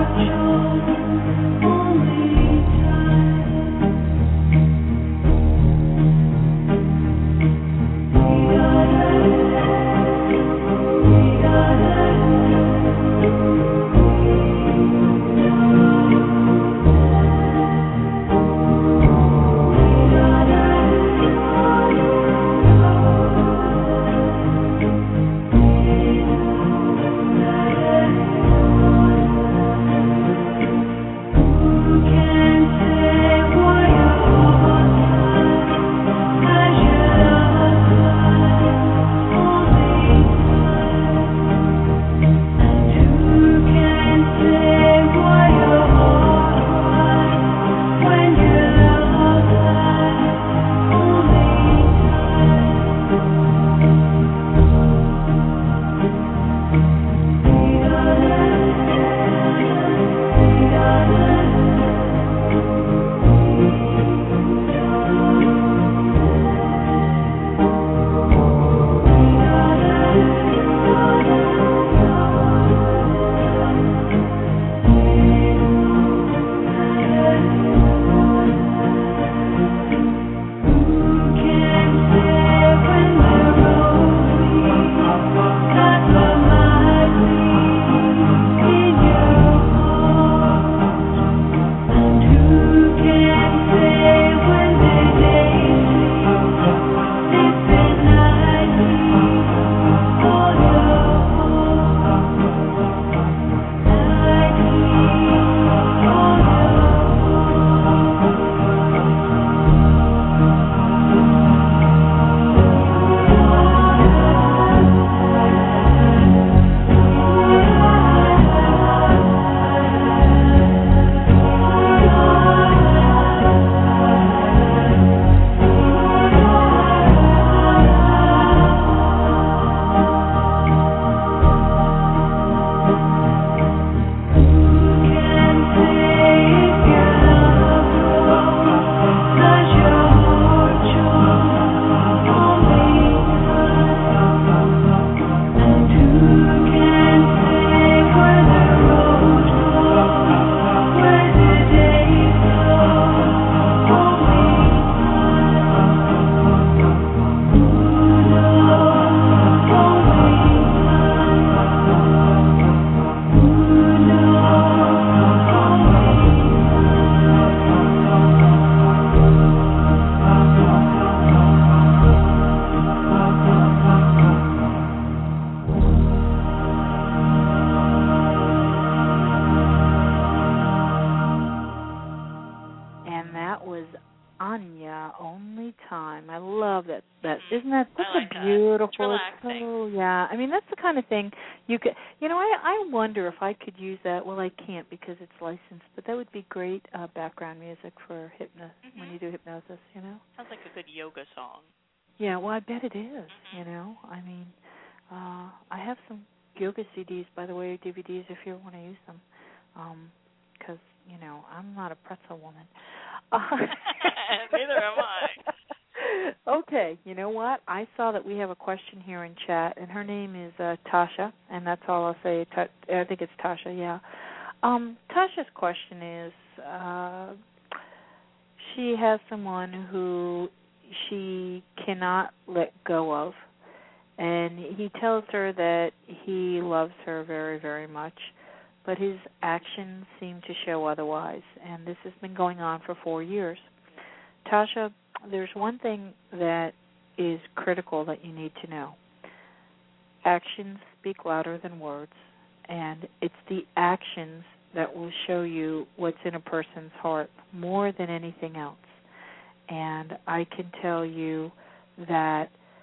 beautiful. It's relaxing. Oh yeah. I mean, that's the kind of thing you could. You know, I I wonder if I could use that. Well, I can't because it's licensed, but that would be great uh, background music for hypno Mm-hmm. when you do hypnosis. You know. Sounds like a good yoga song. Yeah. Well, I bet it is. Mm-hmm. You know. I mean, uh, I have some yoga C Ds, by the way, D V Ds if you want to use them, because you know I'm not a pretzel woman. Neither am I. Okay, you know what? I saw that we have a question here in chat, and her name is uh, Tasha, and that's all I'll say. Ta- I think it's Tasha, yeah. Um, Tasha's question is, uh, she has someone who she cannot let go of, and he tells her that he loves her very, very much, but his actions seem to show otherwise, and this has been going on for four years. Tasha, there's one thing that is critical that you need to know. Actions speak louder than words, and it's the actions that will show you what's in a person's heart more than anything else. And I can tell you that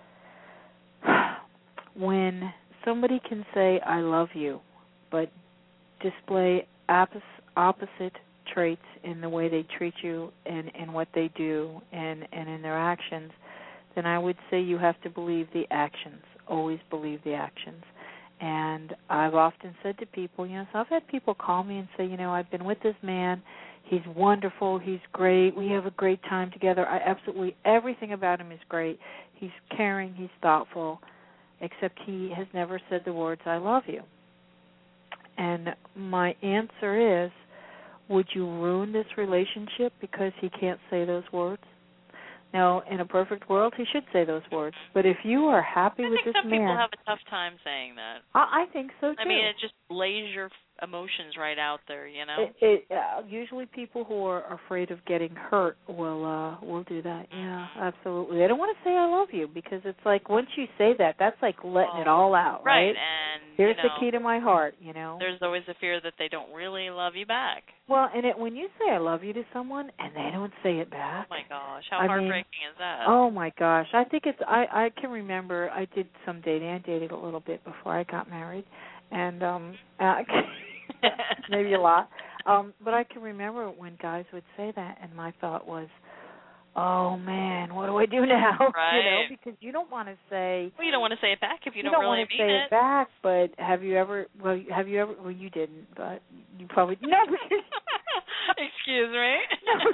when somebody can say, I love you, but display opposite traits in the way they treat you and, and what they do and, and in their actions, then I would say you have to believe the actions. Always believe the actions. And I've often said to people, you know, so I've had people call me and say, you know, I've been with this man. He's wonderful. He's great. We have a great time together. I absolutely, everything about him is great. He's caring. He's thoughtful, except he has never said the words, I love you. And my answer is, would you ruin this relationship because he can't say those words? Now, in a perfect world, he should say those words. But if you are happy I with think this some man, people have a tough time saying that. I, I think so too. I mean, it just lays your emotions right out there, you know. It, it uh, usually people who are afraid of getting hurt will uh, will do that. Yeah, absolutely. They don't want to say I love you because it's like once you say that, that's like letting well, it all out, right? Right, and here's you know, the key to my heart. You know, there's always the fear that they don't really love you back. Well, and it, when you say I love you to someone and they don't say it back, oh my gosh, how I heartbreaking mean, is that? Oh my gosh, I think it's. I I can remember I did some dating. I dated a little bit before I got married, and um, uh, maybe a lot. Um, but I can remember when guys would say that, and my thought was, "Oh man, what do I do now?" Right. You know, because you don't want to say. Well, you don't want to say it back if you, you don't, don't really want to mean say it. it back. But have you ever? Well, have you ever? Well, you didn't, but you probably no. Excuse me. No.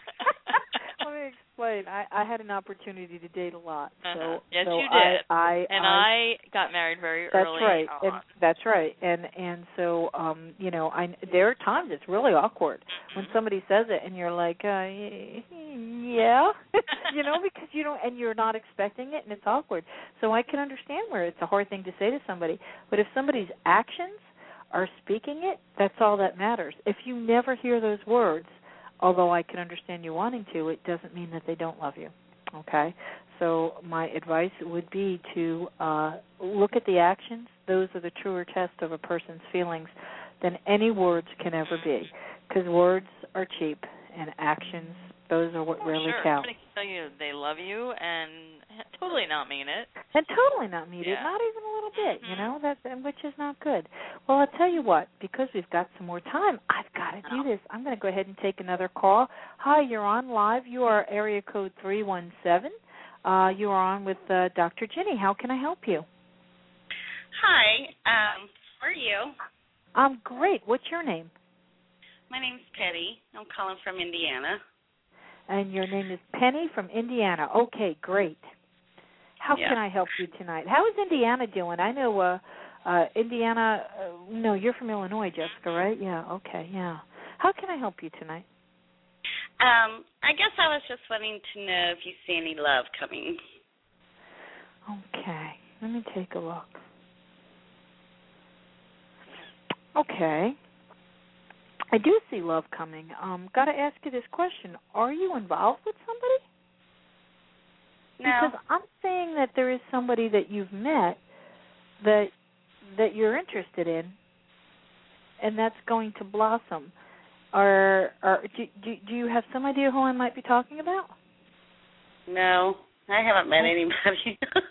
Let me explain. I, I had an opportunity to date a lot. So, uh-huh. Yes, so you did. I, I, and I, I got married very that's early right. on. And that's right. And and so um, you know, I there are times it's really awkward mm-hmm. when somebody says it and you're like, uh, yeah, you know, because you don't and you're not expecting it and it's awkward. So I can understand where it's a hard thing to say to somebody. But if somebody's actions are speaking it, that's all that matters. If you never hear those words, although I can understand you wanting to, it doesn't mean that they don't love you, okay? So my advice would be to uh, look at the actions. Those are the truer test of a person's feelings than any words can ever be, because words are cheap and actions, those are what oh, really sure. count. Somebody can tell you they love you and totally not mean it. And totally not mean yeah. it, not even a little bit, mm-hmm. you know, that, which is not good. Well, I'll tell you what, because we've got some more time, I've got to do this. I'm going to go ahead and take another call. Hi, you're on live. You are area code three one seven. Uh, you are on with uh, Doctor Ginny. How can I help you? Hi, um, how are you? I'm great. What's your name? My name's Petty. I'm calling from Indiana. And your name is Penny from Indiana. Okay, great. How yeah. can I help you tonight? How is Indiana doing? I know uh, uh, Indiana, uh, no, you're from Illinois, Jessica, right? Yeah, okay, yeah. How can I help you tonight? Um, I guess I was just wanting to know if you see any love coming. Okay, let me take a look. Okay. I do see love coming. Um, got to ask you this question. Are you involved with somebody? No. Because I'm saying that there is somebody that you've met that that you're interested in, and that's going to blossom. Or, or do, do, do you have some idea who I might be talking about? No, I haven't met anybody.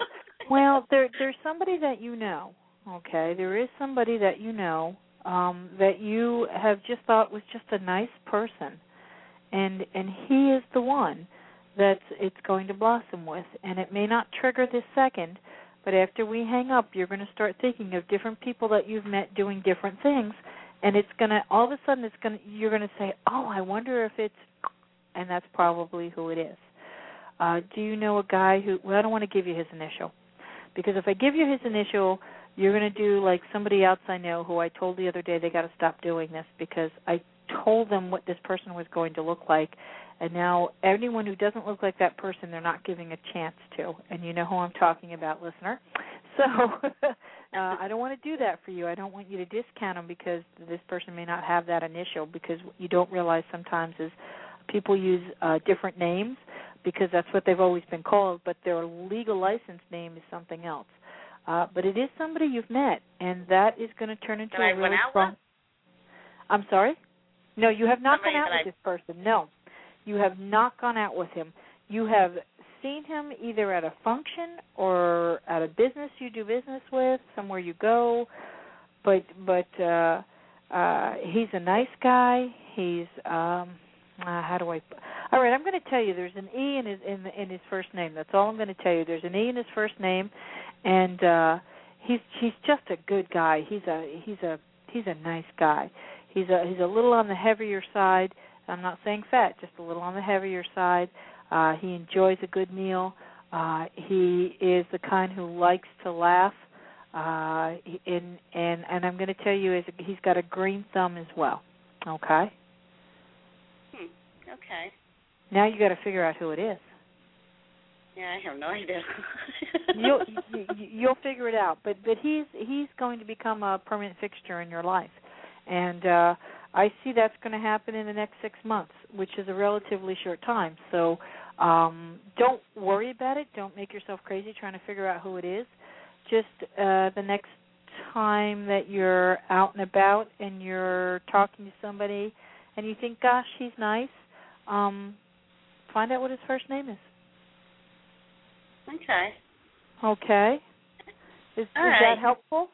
Well, there there's somebody that you know, okay? There is somebody that you know um, that you have just thought was just a nice person, and and he is the one that it's going to blossom with. And it may not trigger this second, but after we hang up, you're going to start thinking of different people that you've met doing different things, and it's going to, all of a sudden, it's going to, you're going to say, oh, I wonder if it's, and that's probably who it is. Uh, do you know a guy who, well, I don't want to give you his initial, because if I give you his initial, you're going to do like somebody else I know who I told the other day they got to stop doing this, because I told them what this person was going to look like, and now anyone who doesn't look like that person, they're not giving a chance to. And you know who I'm talking about, listener. So uh, I don't want to do that for you. I don't want you to discount them because this person may not have that initial, because what you don't realize sometimes is people use uh, different names because that's what they've always been called, but their legal license name is something else. Uh, but it is somebody you've met, and that is going to turn into that a I really went out strong... with? I'm sorry? No, you have not Somebody gone out that with this person. No. You have not gone out with him. You have seen him either at a function or at a business you do business with, somewhere you go. But but uh, uh, he's a nice guy. He's um, uh, how do I? All right, I'm going to tell you. There's an E in his in, in his first name. That's all I'm going to tell you. There's an E in his first name, and uh, he's he's just a good guy. He's a he's a he's a nice guy. He's a he's a little on the heavier side. I'm not saying fat, just a little on the heavier side. Uh, he enjoys a good meal. Uh, he is the kind who likes to laugh. Uh, and, and and I'm going to tell you, is he's got a green thumb as well. Okay? Hmm. Okay. Now you got to figure out who it is. Yeah, I have no idea. you'll you, you'll figure it out. But but he's he's going to become a permanent fixture in your life, and uh, I see that's going to happen in the next six months, which is a relatively short time. So um, don't worry about it. Don't make yourself crazy trying to figure out who it is. Just uh, the next time that you're out and about and you're talking to somebody and you think, gosh, he's nice, um, find out what his first name is. Okay. Okay. Is, is right. that helpful?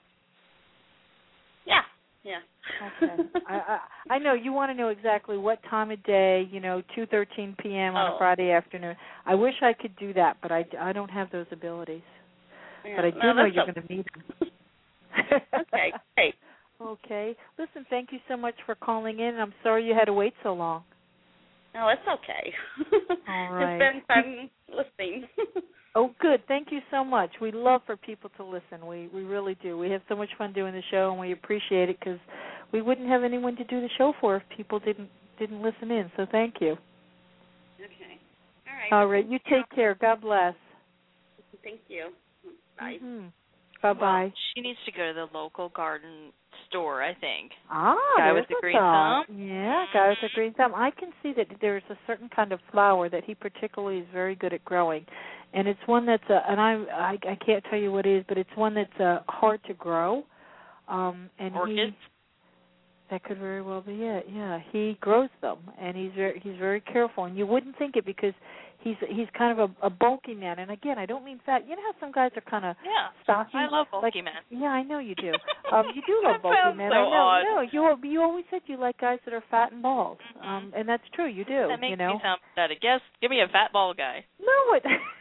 Yeah. Yeah. Okay. I, I I know you want to know exactly what time of day, you know, two thirteen p.m. on Oh. a Friday afternoon. I wish I could do that, but I, I don't have those abilities. Yeah. But I do no, know that's you're o- going to need them. Okay, great. Okay. Listen, thank you so much for calling in. I'm sorry you had to wait so long. No, it's okay. All right. It's been fun listening. Oh, good. Thank you so much. We love for people to listen. We we really do. We have so much fun doing the show, and we appreciate it because we wouldn't have anyone to do the show for if people didn't didn't listen in. So thank you. Okay. All right. All right. You take care. God bless. Thank you. Bye. Mm-hmm. Bye-bye. Well, she needs to go to the local garden store, I think. Ah, Guy there's with the a green thumb. thumb? Yeah, guy with the green thumb. I can see that there's a certain kind of flower that he particularly is very good at growing, and it's one that's uh, and I, I I can't tell you what it is, but it's one that's uh, hard to grow. Um, and Orchids? he that could very well be it. Yeah, he grows them, and he's very he's very careful, and you wouldn't think it because he's he's kind of a, a bulky man. And again, I don't mean fat. You know how some guys are kind of Yeah. stocky. I love bulky like, men. Yeah, I know you do. Um, you do love That bulky sounds men. so I know. odd. No, you you always said you like guys that are fat and bald, Mhm. um, and that's true. You do. That makes you know. me sound pathetic. Guess, give me a fat bald guy. No, it.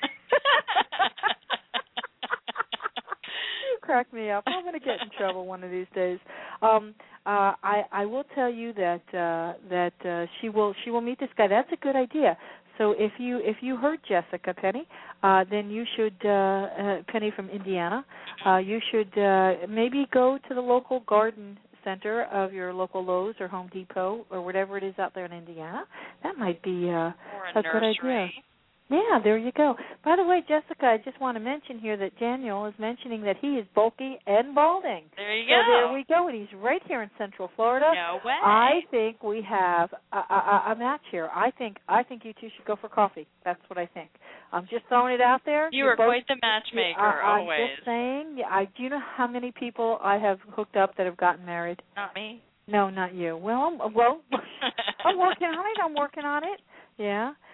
You crack me up. I'm going to get in trouble one of these days. Um, uh, I I will tell you that uh, that uh, she will she will meet this guy. That's a good idea. So if you if you heard Jessica, Penny, uh, then you should uh, uh, Penny from Indiana. Uh, you should uh, maybe go to the local garden center of your local Lowe's or Home Depot or whatever it is out there in Indiana. That might be uh, Or a a, good idea. nursery. Yeah, there you go. By the way, Jessica, I just want to mention here that Daniel is mentioning that he is bulky and balding. There you So go. there we go, and he's right here in Central Florida. No way. I think we have a, a, a match here. I think I think you two should go for coffee. That's what I think. I'm just throwing it out there. You You're are both, quite the matchmaker, I, I'm always. just saying. Yeah, I, do you know how many people I have hooked up that have gotten married? Not me. No, not you. Well, I'm, well, I'm working on it. I'm working on it. Yeah.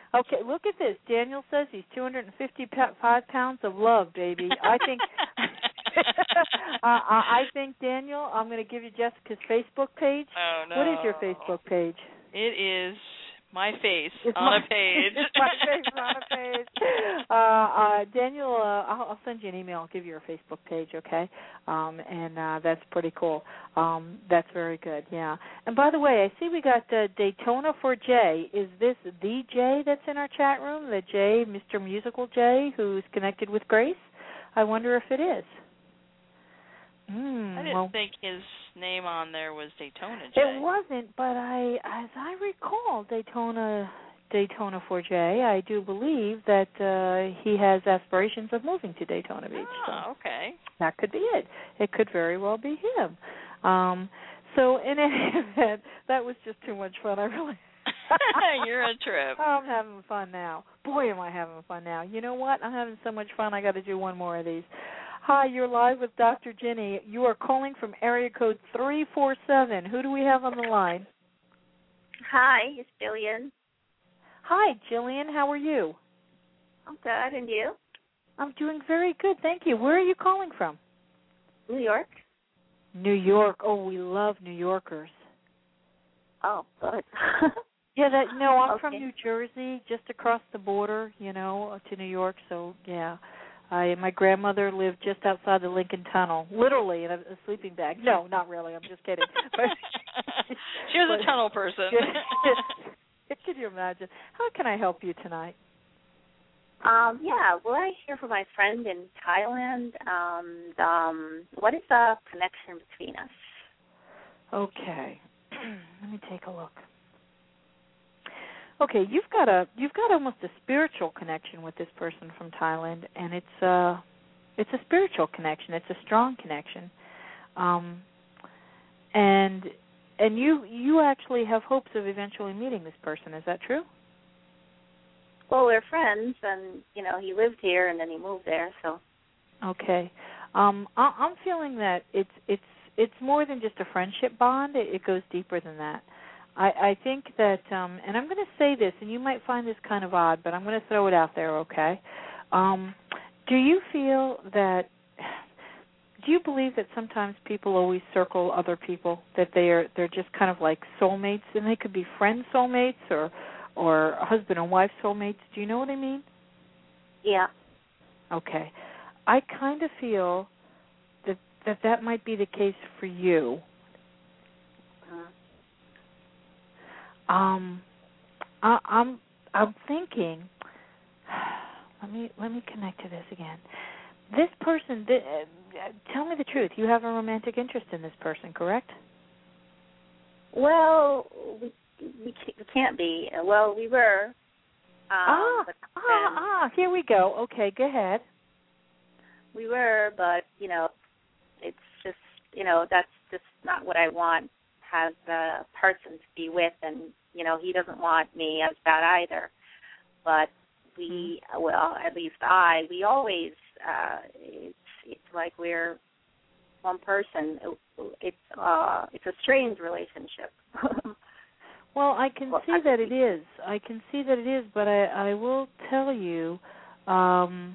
Okay, look at this. Daniel says he's two hundred fifty-five pounds of love, baby. I think uh, I think, Daniel, I'm going to give you Jessica's Facebook page. Oh, no. What is your Facebook page? It is my face It's on my, a page. It's my face on a page. Uh, uh, Daniel, uh, I'll, I'll send you an email. I'll give you your Facebook page, okay? Um, and uh, that's pretty cool. Um, that's very good, yeah. And by the way, I see we got uh, Daytona for Jay. Is this the Jay that's in our chat room, the Jay, Mister Musical Jay, who's connected with Grace? I wonder if it is. Mm, I didn't well, think his name on there was Daytona Jay. it wasn't, but I, as I recall, Daytona, Daytona for Jay, I do believe that uh, he has aspirations of moving to Daytona Beach. Oh, so okay. that could be it. It could very well be him. Um, so in any event, that was just too much fun. I really. You're a trip. I'm having fun now. Boy, am I having fun now. You know what? I'm having so much fun. I got to do one more of these. Hi, you're live with Doctor Ginny. You are calling from area code three four seven. Who do we have on the line? Hi, it's Jillian. Hi, Jillian. How are you? I'm good, and you? I'm doing very good, thank you. Where are you calling from? New York. New York. Oh, we love New Yorkers. Oh, good. Yeah, that no, I'm okay. from New Jersey, just across the border, you know, to New York. So yeah, I my grandmother lived just outside the Lincoln Tunnel, literally in a, a sleeping bag. No, not really. I'm just kidding. But, she was but, a tunnel person. Can you imagine? How can I help you tonight? Um, yeah, well, I hear from my friend in Thailand. Um, um, what is the connection between us? Okay, let me take a look. Okay, you've got a you've got almost a spiritual connection with this person from Thailand, and it's uh it's a spiritual connection. It's a strong connection, um, and and you you actually have hopes of eventually meeting this person. Is that true? Well, we're friends, and you know he lived here and then he moved there. So okay, um, I, I'm feeling that it's it's it's more than just a friendship bond. It, it goes deeper than that. I, I think that, um, and I'm going to say this, and you might find this kind of odd, but I'm going to throw it out there, okay? Um, do you feel that, do you believe that sometimes people always circle other people, that they are, they're just kind of like soulmates, and they could be friend soulmates or, or husband and wife soulmates? Do you know what I mean? Yeah. Okay. I kind of feel that that, that might be the case for you. Um, I, I'm I'm thinking. Let me let me connect to this again. This person. Th- uh, tell me the truth. You have a romantic interest in this person, correct? Well, we we can't be. Well, we were. Um, ah, but ah, ah. Here we go. Okay, go ahead. We were, but you know, it's just you know that's just not what I want. Has the person to be with, and you know he doesn't want me as bad either. But we, mm-hmm. well, at least I, we always, uh, it's it's like we're one person. It's uh, it's a strange relationship. Well, I can well, see I, that it is. I can see that it is, but I, I will tell you, um,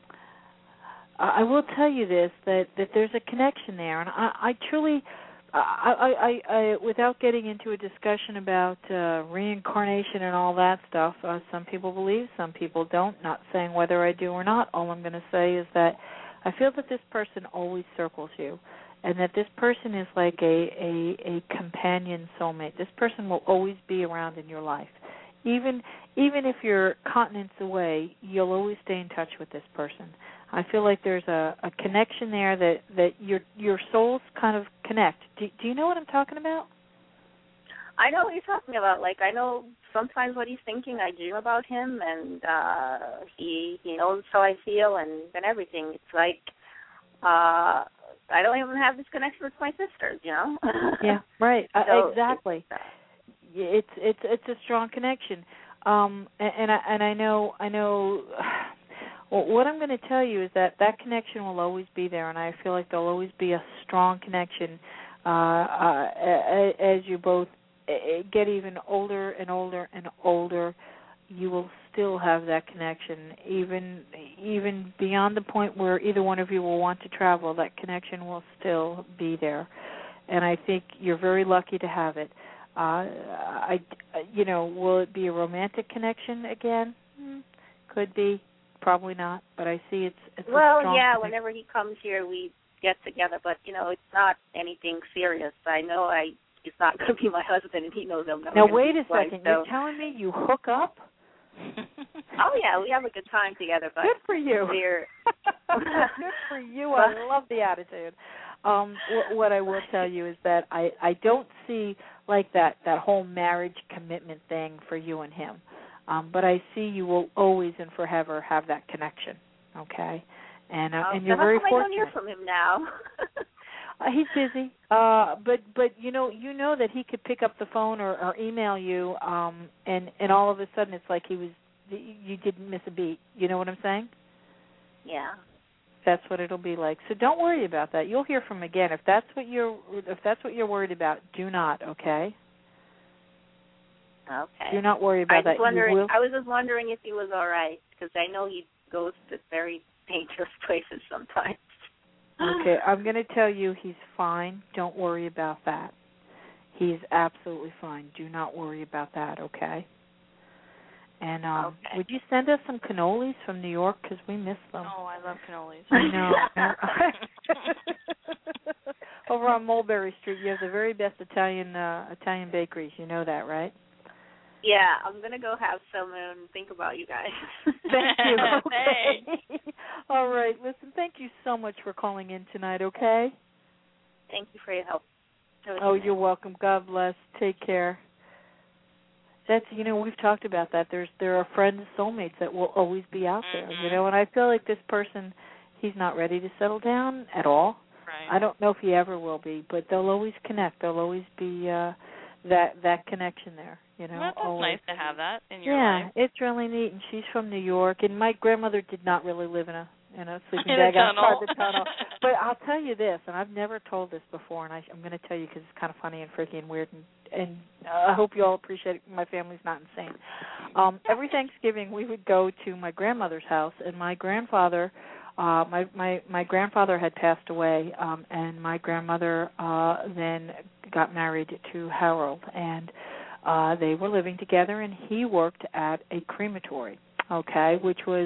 I will tell you this that, that there's a connection there, and I, I truly. I, I, I, without getting into a discussion about uh, reincarnation and all that stuff, uh, some people believe, some people don't. Not saying whether I do or not. All I'm going to say is that I feel that this person always circles you, and that this person is like a, a, a companion soulmate. This person will always be around in your life. Even even if you're continents away, you'll always stay in touch with this person. I feel like there's a, a connection there that, that your your souls kind of connect. Do, do you know what I'm talking about? I know what you're talking about. Like, I know sometimes what he's thinking. I dream about him, and uh, he he knows how I feel and, and everything. It's like uh, I don't even have this connection with my sisters, you know? Yeah, right. So uh, exactly. It's, it's it's a strong connection. Um, and, and I and I know I know. Well, what I'm going to tell you is that that connection will always be there, and I feel like there'll always be a strong connection uh, uh, as you both get even older and older and older. You will still have that connection, even even beyond the point where either one of you will want to travel. That connection will still be there, and I think you're very lucky to have it. Uh, I, you know, will it be a romantic connection again? Hmm. Could be, probably not. But I see it's, it's well, a strong yeah. connection. Whenever he comes here, we get together, but you know, it's not anything serious. I know I he's not going to be my husband, and he knows I'm not. Now wait a wife, second. so. You're telling me you hook up? Oh yeah, we have a good time together. But good for you. We're good for you. I love the attitude. Um, w- what I will tell you is that I, I don't see like that, that whole marriage commitment thing for you and him. Um, but I see you will always and forever have that connection. Okay, and uh, oh, and you're so very how come fortunate. I don't hear from him now? uh, he's busy. Uh, but but you know you know that he could pick up the phone or, or email you, um, and and all of a sudden it's like he was you didn't miss a beat. You know what I'm saying? Yeah. That's what it'll be like. So don't worry about that. You'll hear from him again. If that's what you're if that's what you're worried about, do not, okay? Okay. Do not worry about I was that. Wondering, you will... I was just wondering if he was all right, because I know he goes to very dangerous places sometimes. Okay, I'm going to tell you he's fine. Don't worry about that. He's absolutely fine. Do not worry about that, okay? And um, okay. would you send us some cannolis from New York, because we miss them? Oh, I love cannolis. I know. Over on Mulberry Street, you have the very best Italian uh, Italian bakeries. You know that, right? Yeah, I'm going to go have some and think about you guys. Thank you. Okay. All right. Listen, thank you so much for calling in tonight, okay? Thank you for your help. Oh, you're welcome. God bless. Take care. That's, you know, we've talked about that. There's there are friends, soulmates that will always be out there, mm-hmm. you know, and I feel like this person, he's not ready to settle down at all. Right. I don't know if he ever will be, but they'll always connect. There'll always be uh, that that connection there, you know. Well, that's always. nice to have that in your yeah, life. Yeah, it's really neat, and she's from New York, and my grandmother did not really live in a in a sleeping in bag a tunnel. outside the tunnel. But I'll tell you this, and I've never told this before, and I, I'm going to tell you because it's kind of funny and freaky and weird, and, and uh, I hope you all appreciate it. My family's not insane. Um, every Thanksgiving, we would go to my grandmother's house, and my grandfather, uh, my, my, my grandfather had passed away, um, and my grandmother uh, then got married to Harold, and uh, they were living together, and he worked at a crematory, okay, which was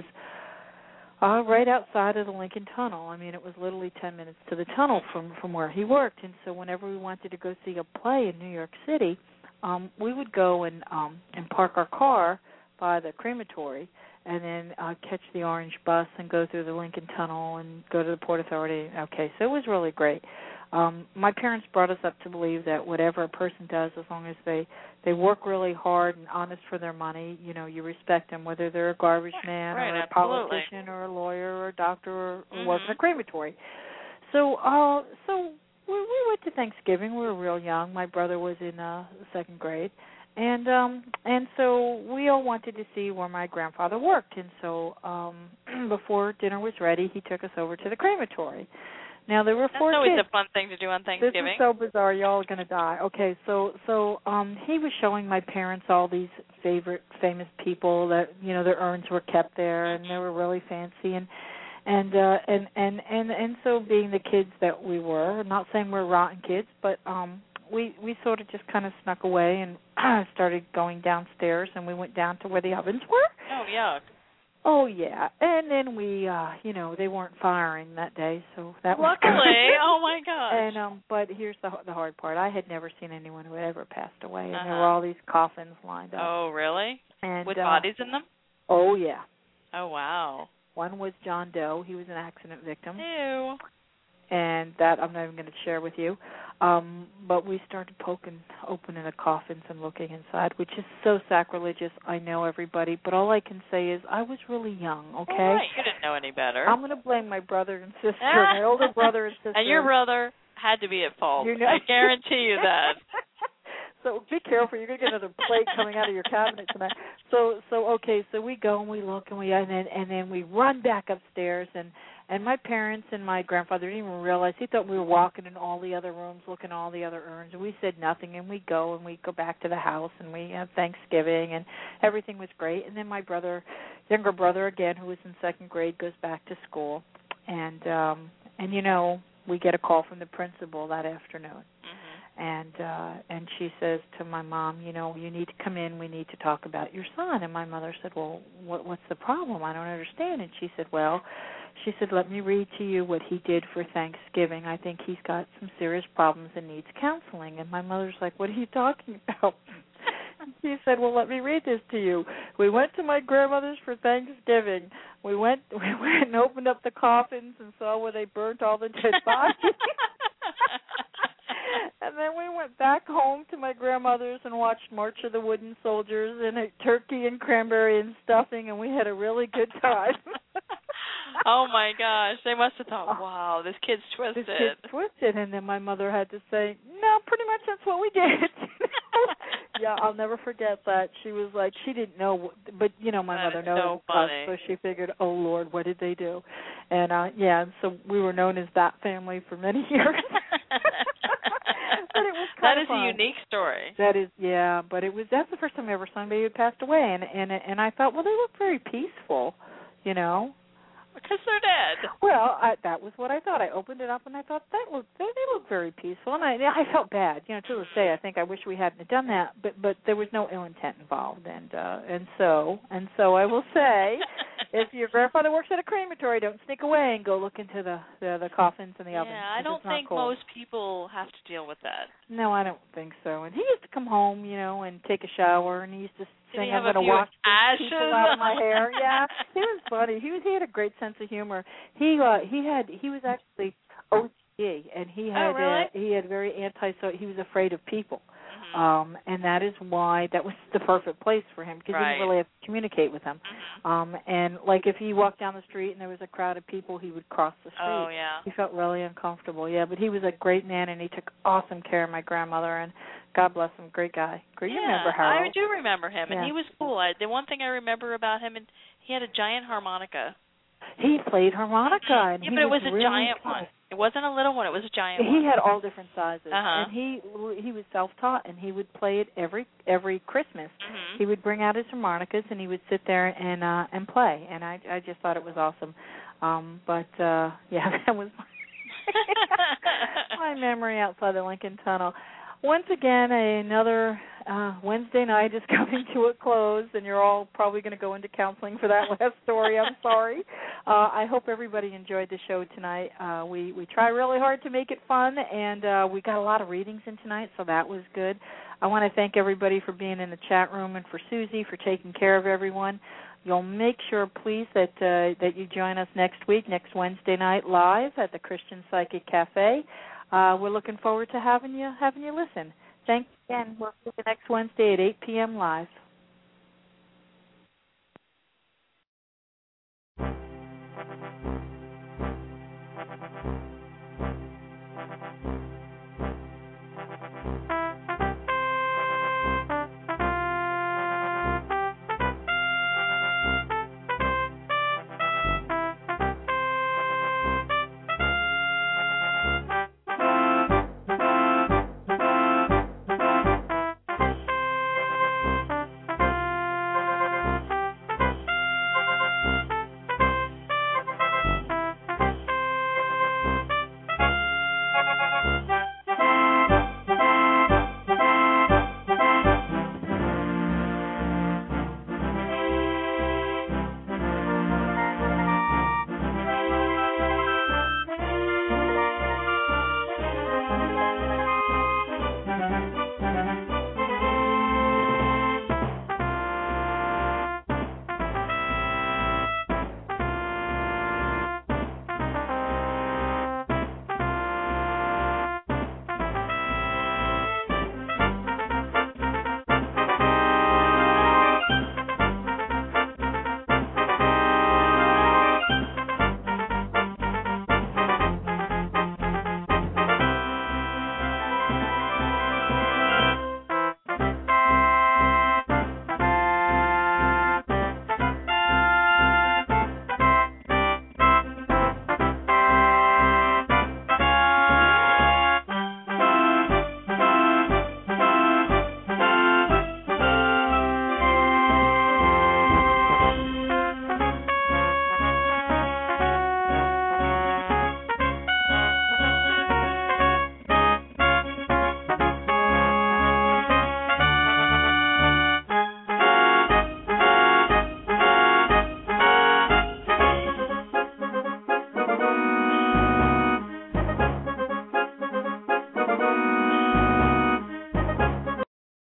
Uh, right outside of the Lincoln Tunnel. I mean, it was literally ten minutes to the tunnel from, from where he worked. And so whenever we wanted to go see a play in New York City, um, we would go and um, and park our car by the crematory and then uh, catch the orange bus and go through the Lincoln Tunnel and go to the Port Authority. Okay, so it was really great. Um, my parents brought us up to believe that whatever a person does, as long as they, they work really hard and honest for their money, you know, you respect them, whether they're a garbage man right, or a absolutely. politician or a lawyer or a doctor or, or mm-hmm. work in a crematory. So, uh, so we, we went to Thanksgiving. We were real young. My brother was in uh, second grade, and um, and so we all wanted to see where my grandfather worked. And so, um, before dinner was ready, he took us over to the crematory. Now there were four That's always kids. a fun thing to do on Thanksgiving. This is so bizarre. Y'all are going to die. Okay, so so um, he was showing my parents all these favorite famous people that, you know, their urns were kept there and they were really fancy and and uh, and, and and and so being the kids that we were, I'm not saying we're rotten kids, but um, we we sort of just kind of snuck away and started going downstairs, and we went down to where the ovens were. Oh, yuck. Oh, yeah. And then we, uh, you know, they weren't firing that day, so that was Luckily. Oh, my gosh. And um, but here's the the hard part. I had never seen anyone who had ever passed away, and uh-huh. there were all these coffins lined up. Oh, really? And With uh, bodies in them? Oh, yeah. Oh, wow. One was John Doe. He was an accident victim. Ew. And that I'm not even going to share with you. Um, but we started poking, opening the coffins and looking inside, which is so sacrilegious. I know everybody, but all I can say is I was really young, okay? All right. You didn't know any better. I'm going to blame my brother and sister, my older brother and sister. And your brother had to be at fault. You know? I guarantee you that. So be careful. You're going to get another plate coming out of your cabinet tonight. So, so okay. So we go and we look and we and then and then we run back upstairs and And my parents and my grandfather didn't even realize. He thought we were walking in all the other rooms, looking at all the other urns, and we said nothing. And we go and we go back to the house, and we have Thanksgiving, and everything was great. And then my brother, younger brother again, who was in second grade, goes back to school, and um, and you know, we get a call from the principal that afternoon. And uh and she says to my mom, you know, you need to come in, we need to talk about your son. And my mother said, well, what what's the problem? I don't understand. And she said, well, she said, let me read to you what he did for Thanksgiving. I think he's got some serious problems and needs counseling. And my mother's like, what are you talking about? She said, well, let me read this to you. We went to my grandmother's for Thanksgiving. We went we went and opened up the coffins and saw where they burnt all the dead bodies. And then we went back home to my grandmother's and watched March of the Wooden Soldiers and ate turkey and cranberry and stuffing, and we had a really good time. Oh, my gosh. They must have thought, wow, this kid's twisted. This kid's twisted. And then my mother had to say, no, pretty much that's what we did. Yeah, I'll never forget that. She was like, she didn't know, but, you know, my That mother is knows so us, funny. so she figured, oh, Lord, what did they do? And, uh yeah, and so we were known as that family for many years. But it was kind That of is fun. a unique story. That is, yeah, but it was, that's the first time I ever saw somebody who had passed away, and, and, and I thought, well, they look very peaceful, you know. Because they're dead. Well, I, that was what I thought. I opened it up and I thought that looked they, they look very peaceful, and I I felt bad, you know. To this day, I think I wish we hadn't have done that, but but there was no ill intent involved, and uh, and so and so I will say, if your grandfather works at a crematory, don't sneak away and go look into the the, the coffins and the Yeah, ovens. I don't It's not think cool. most people have to deal with that. No, I don't think so. And he used to come home, you know, and take a shower, and he used to Did sing, he "I'm have a going to few wash these people ashes? out of my hair." Yeah, he was funny. He was he had a great sense of humor. He uh, he had he was actually O C D, and he had Oh, really? uh, he had very anti so he was afraid of people. Mm-hmm. Um, and that is why that was the perfect place for him, because Right. he didn't really have to communicate with them. Mm-hmm. Um, and like if he walked down the street and there was a crowd of people, he would cross the street. Oh, yeah. He felt really uncomfortable. Yeah, but he was a great man, and he took awesome care of my grandmother. And God bless him, great guy. Great. You Yeah, remember Harold? I do remember him, and Yeah. he was cool. I, the one thing I remember about him, and he had a giant harmonica. He played harmonica. And Yeah, he but it was a really giant cool. one. It wasn't a little one. It was a giant He one. had all different sizes, Uh-huh. and he he was self-taught, and he would play it every every Christmas. Mm-hmm. He would bring out his harmonicas, and he would sit there and uh, and play, and I I just thought it was awesome. Um, but uh, yeah, that was my, my memory outside the Lincoln Tunnel. Once again, another uh, Wednesday night is coming to a close, and you're all probably going to go into counseling for that last story. I'm sorry. Uh, I hope everybody enjoyed the show tonight. Uh, we, we try really hard to make it fun, and uh, we got a lot of readings in tonight, so that was good. I want to thank everybody for being in the chat room, and for Susie for taking care of everyone. You'll make sure, please, that uh, that you join us next week, next Wednesday night, live at the Christian Psychic Cafe. Uh, we're looking forward to having you having you listen. Thanks again. We'll see you next Wednesday at eight p.m. live. Thank you.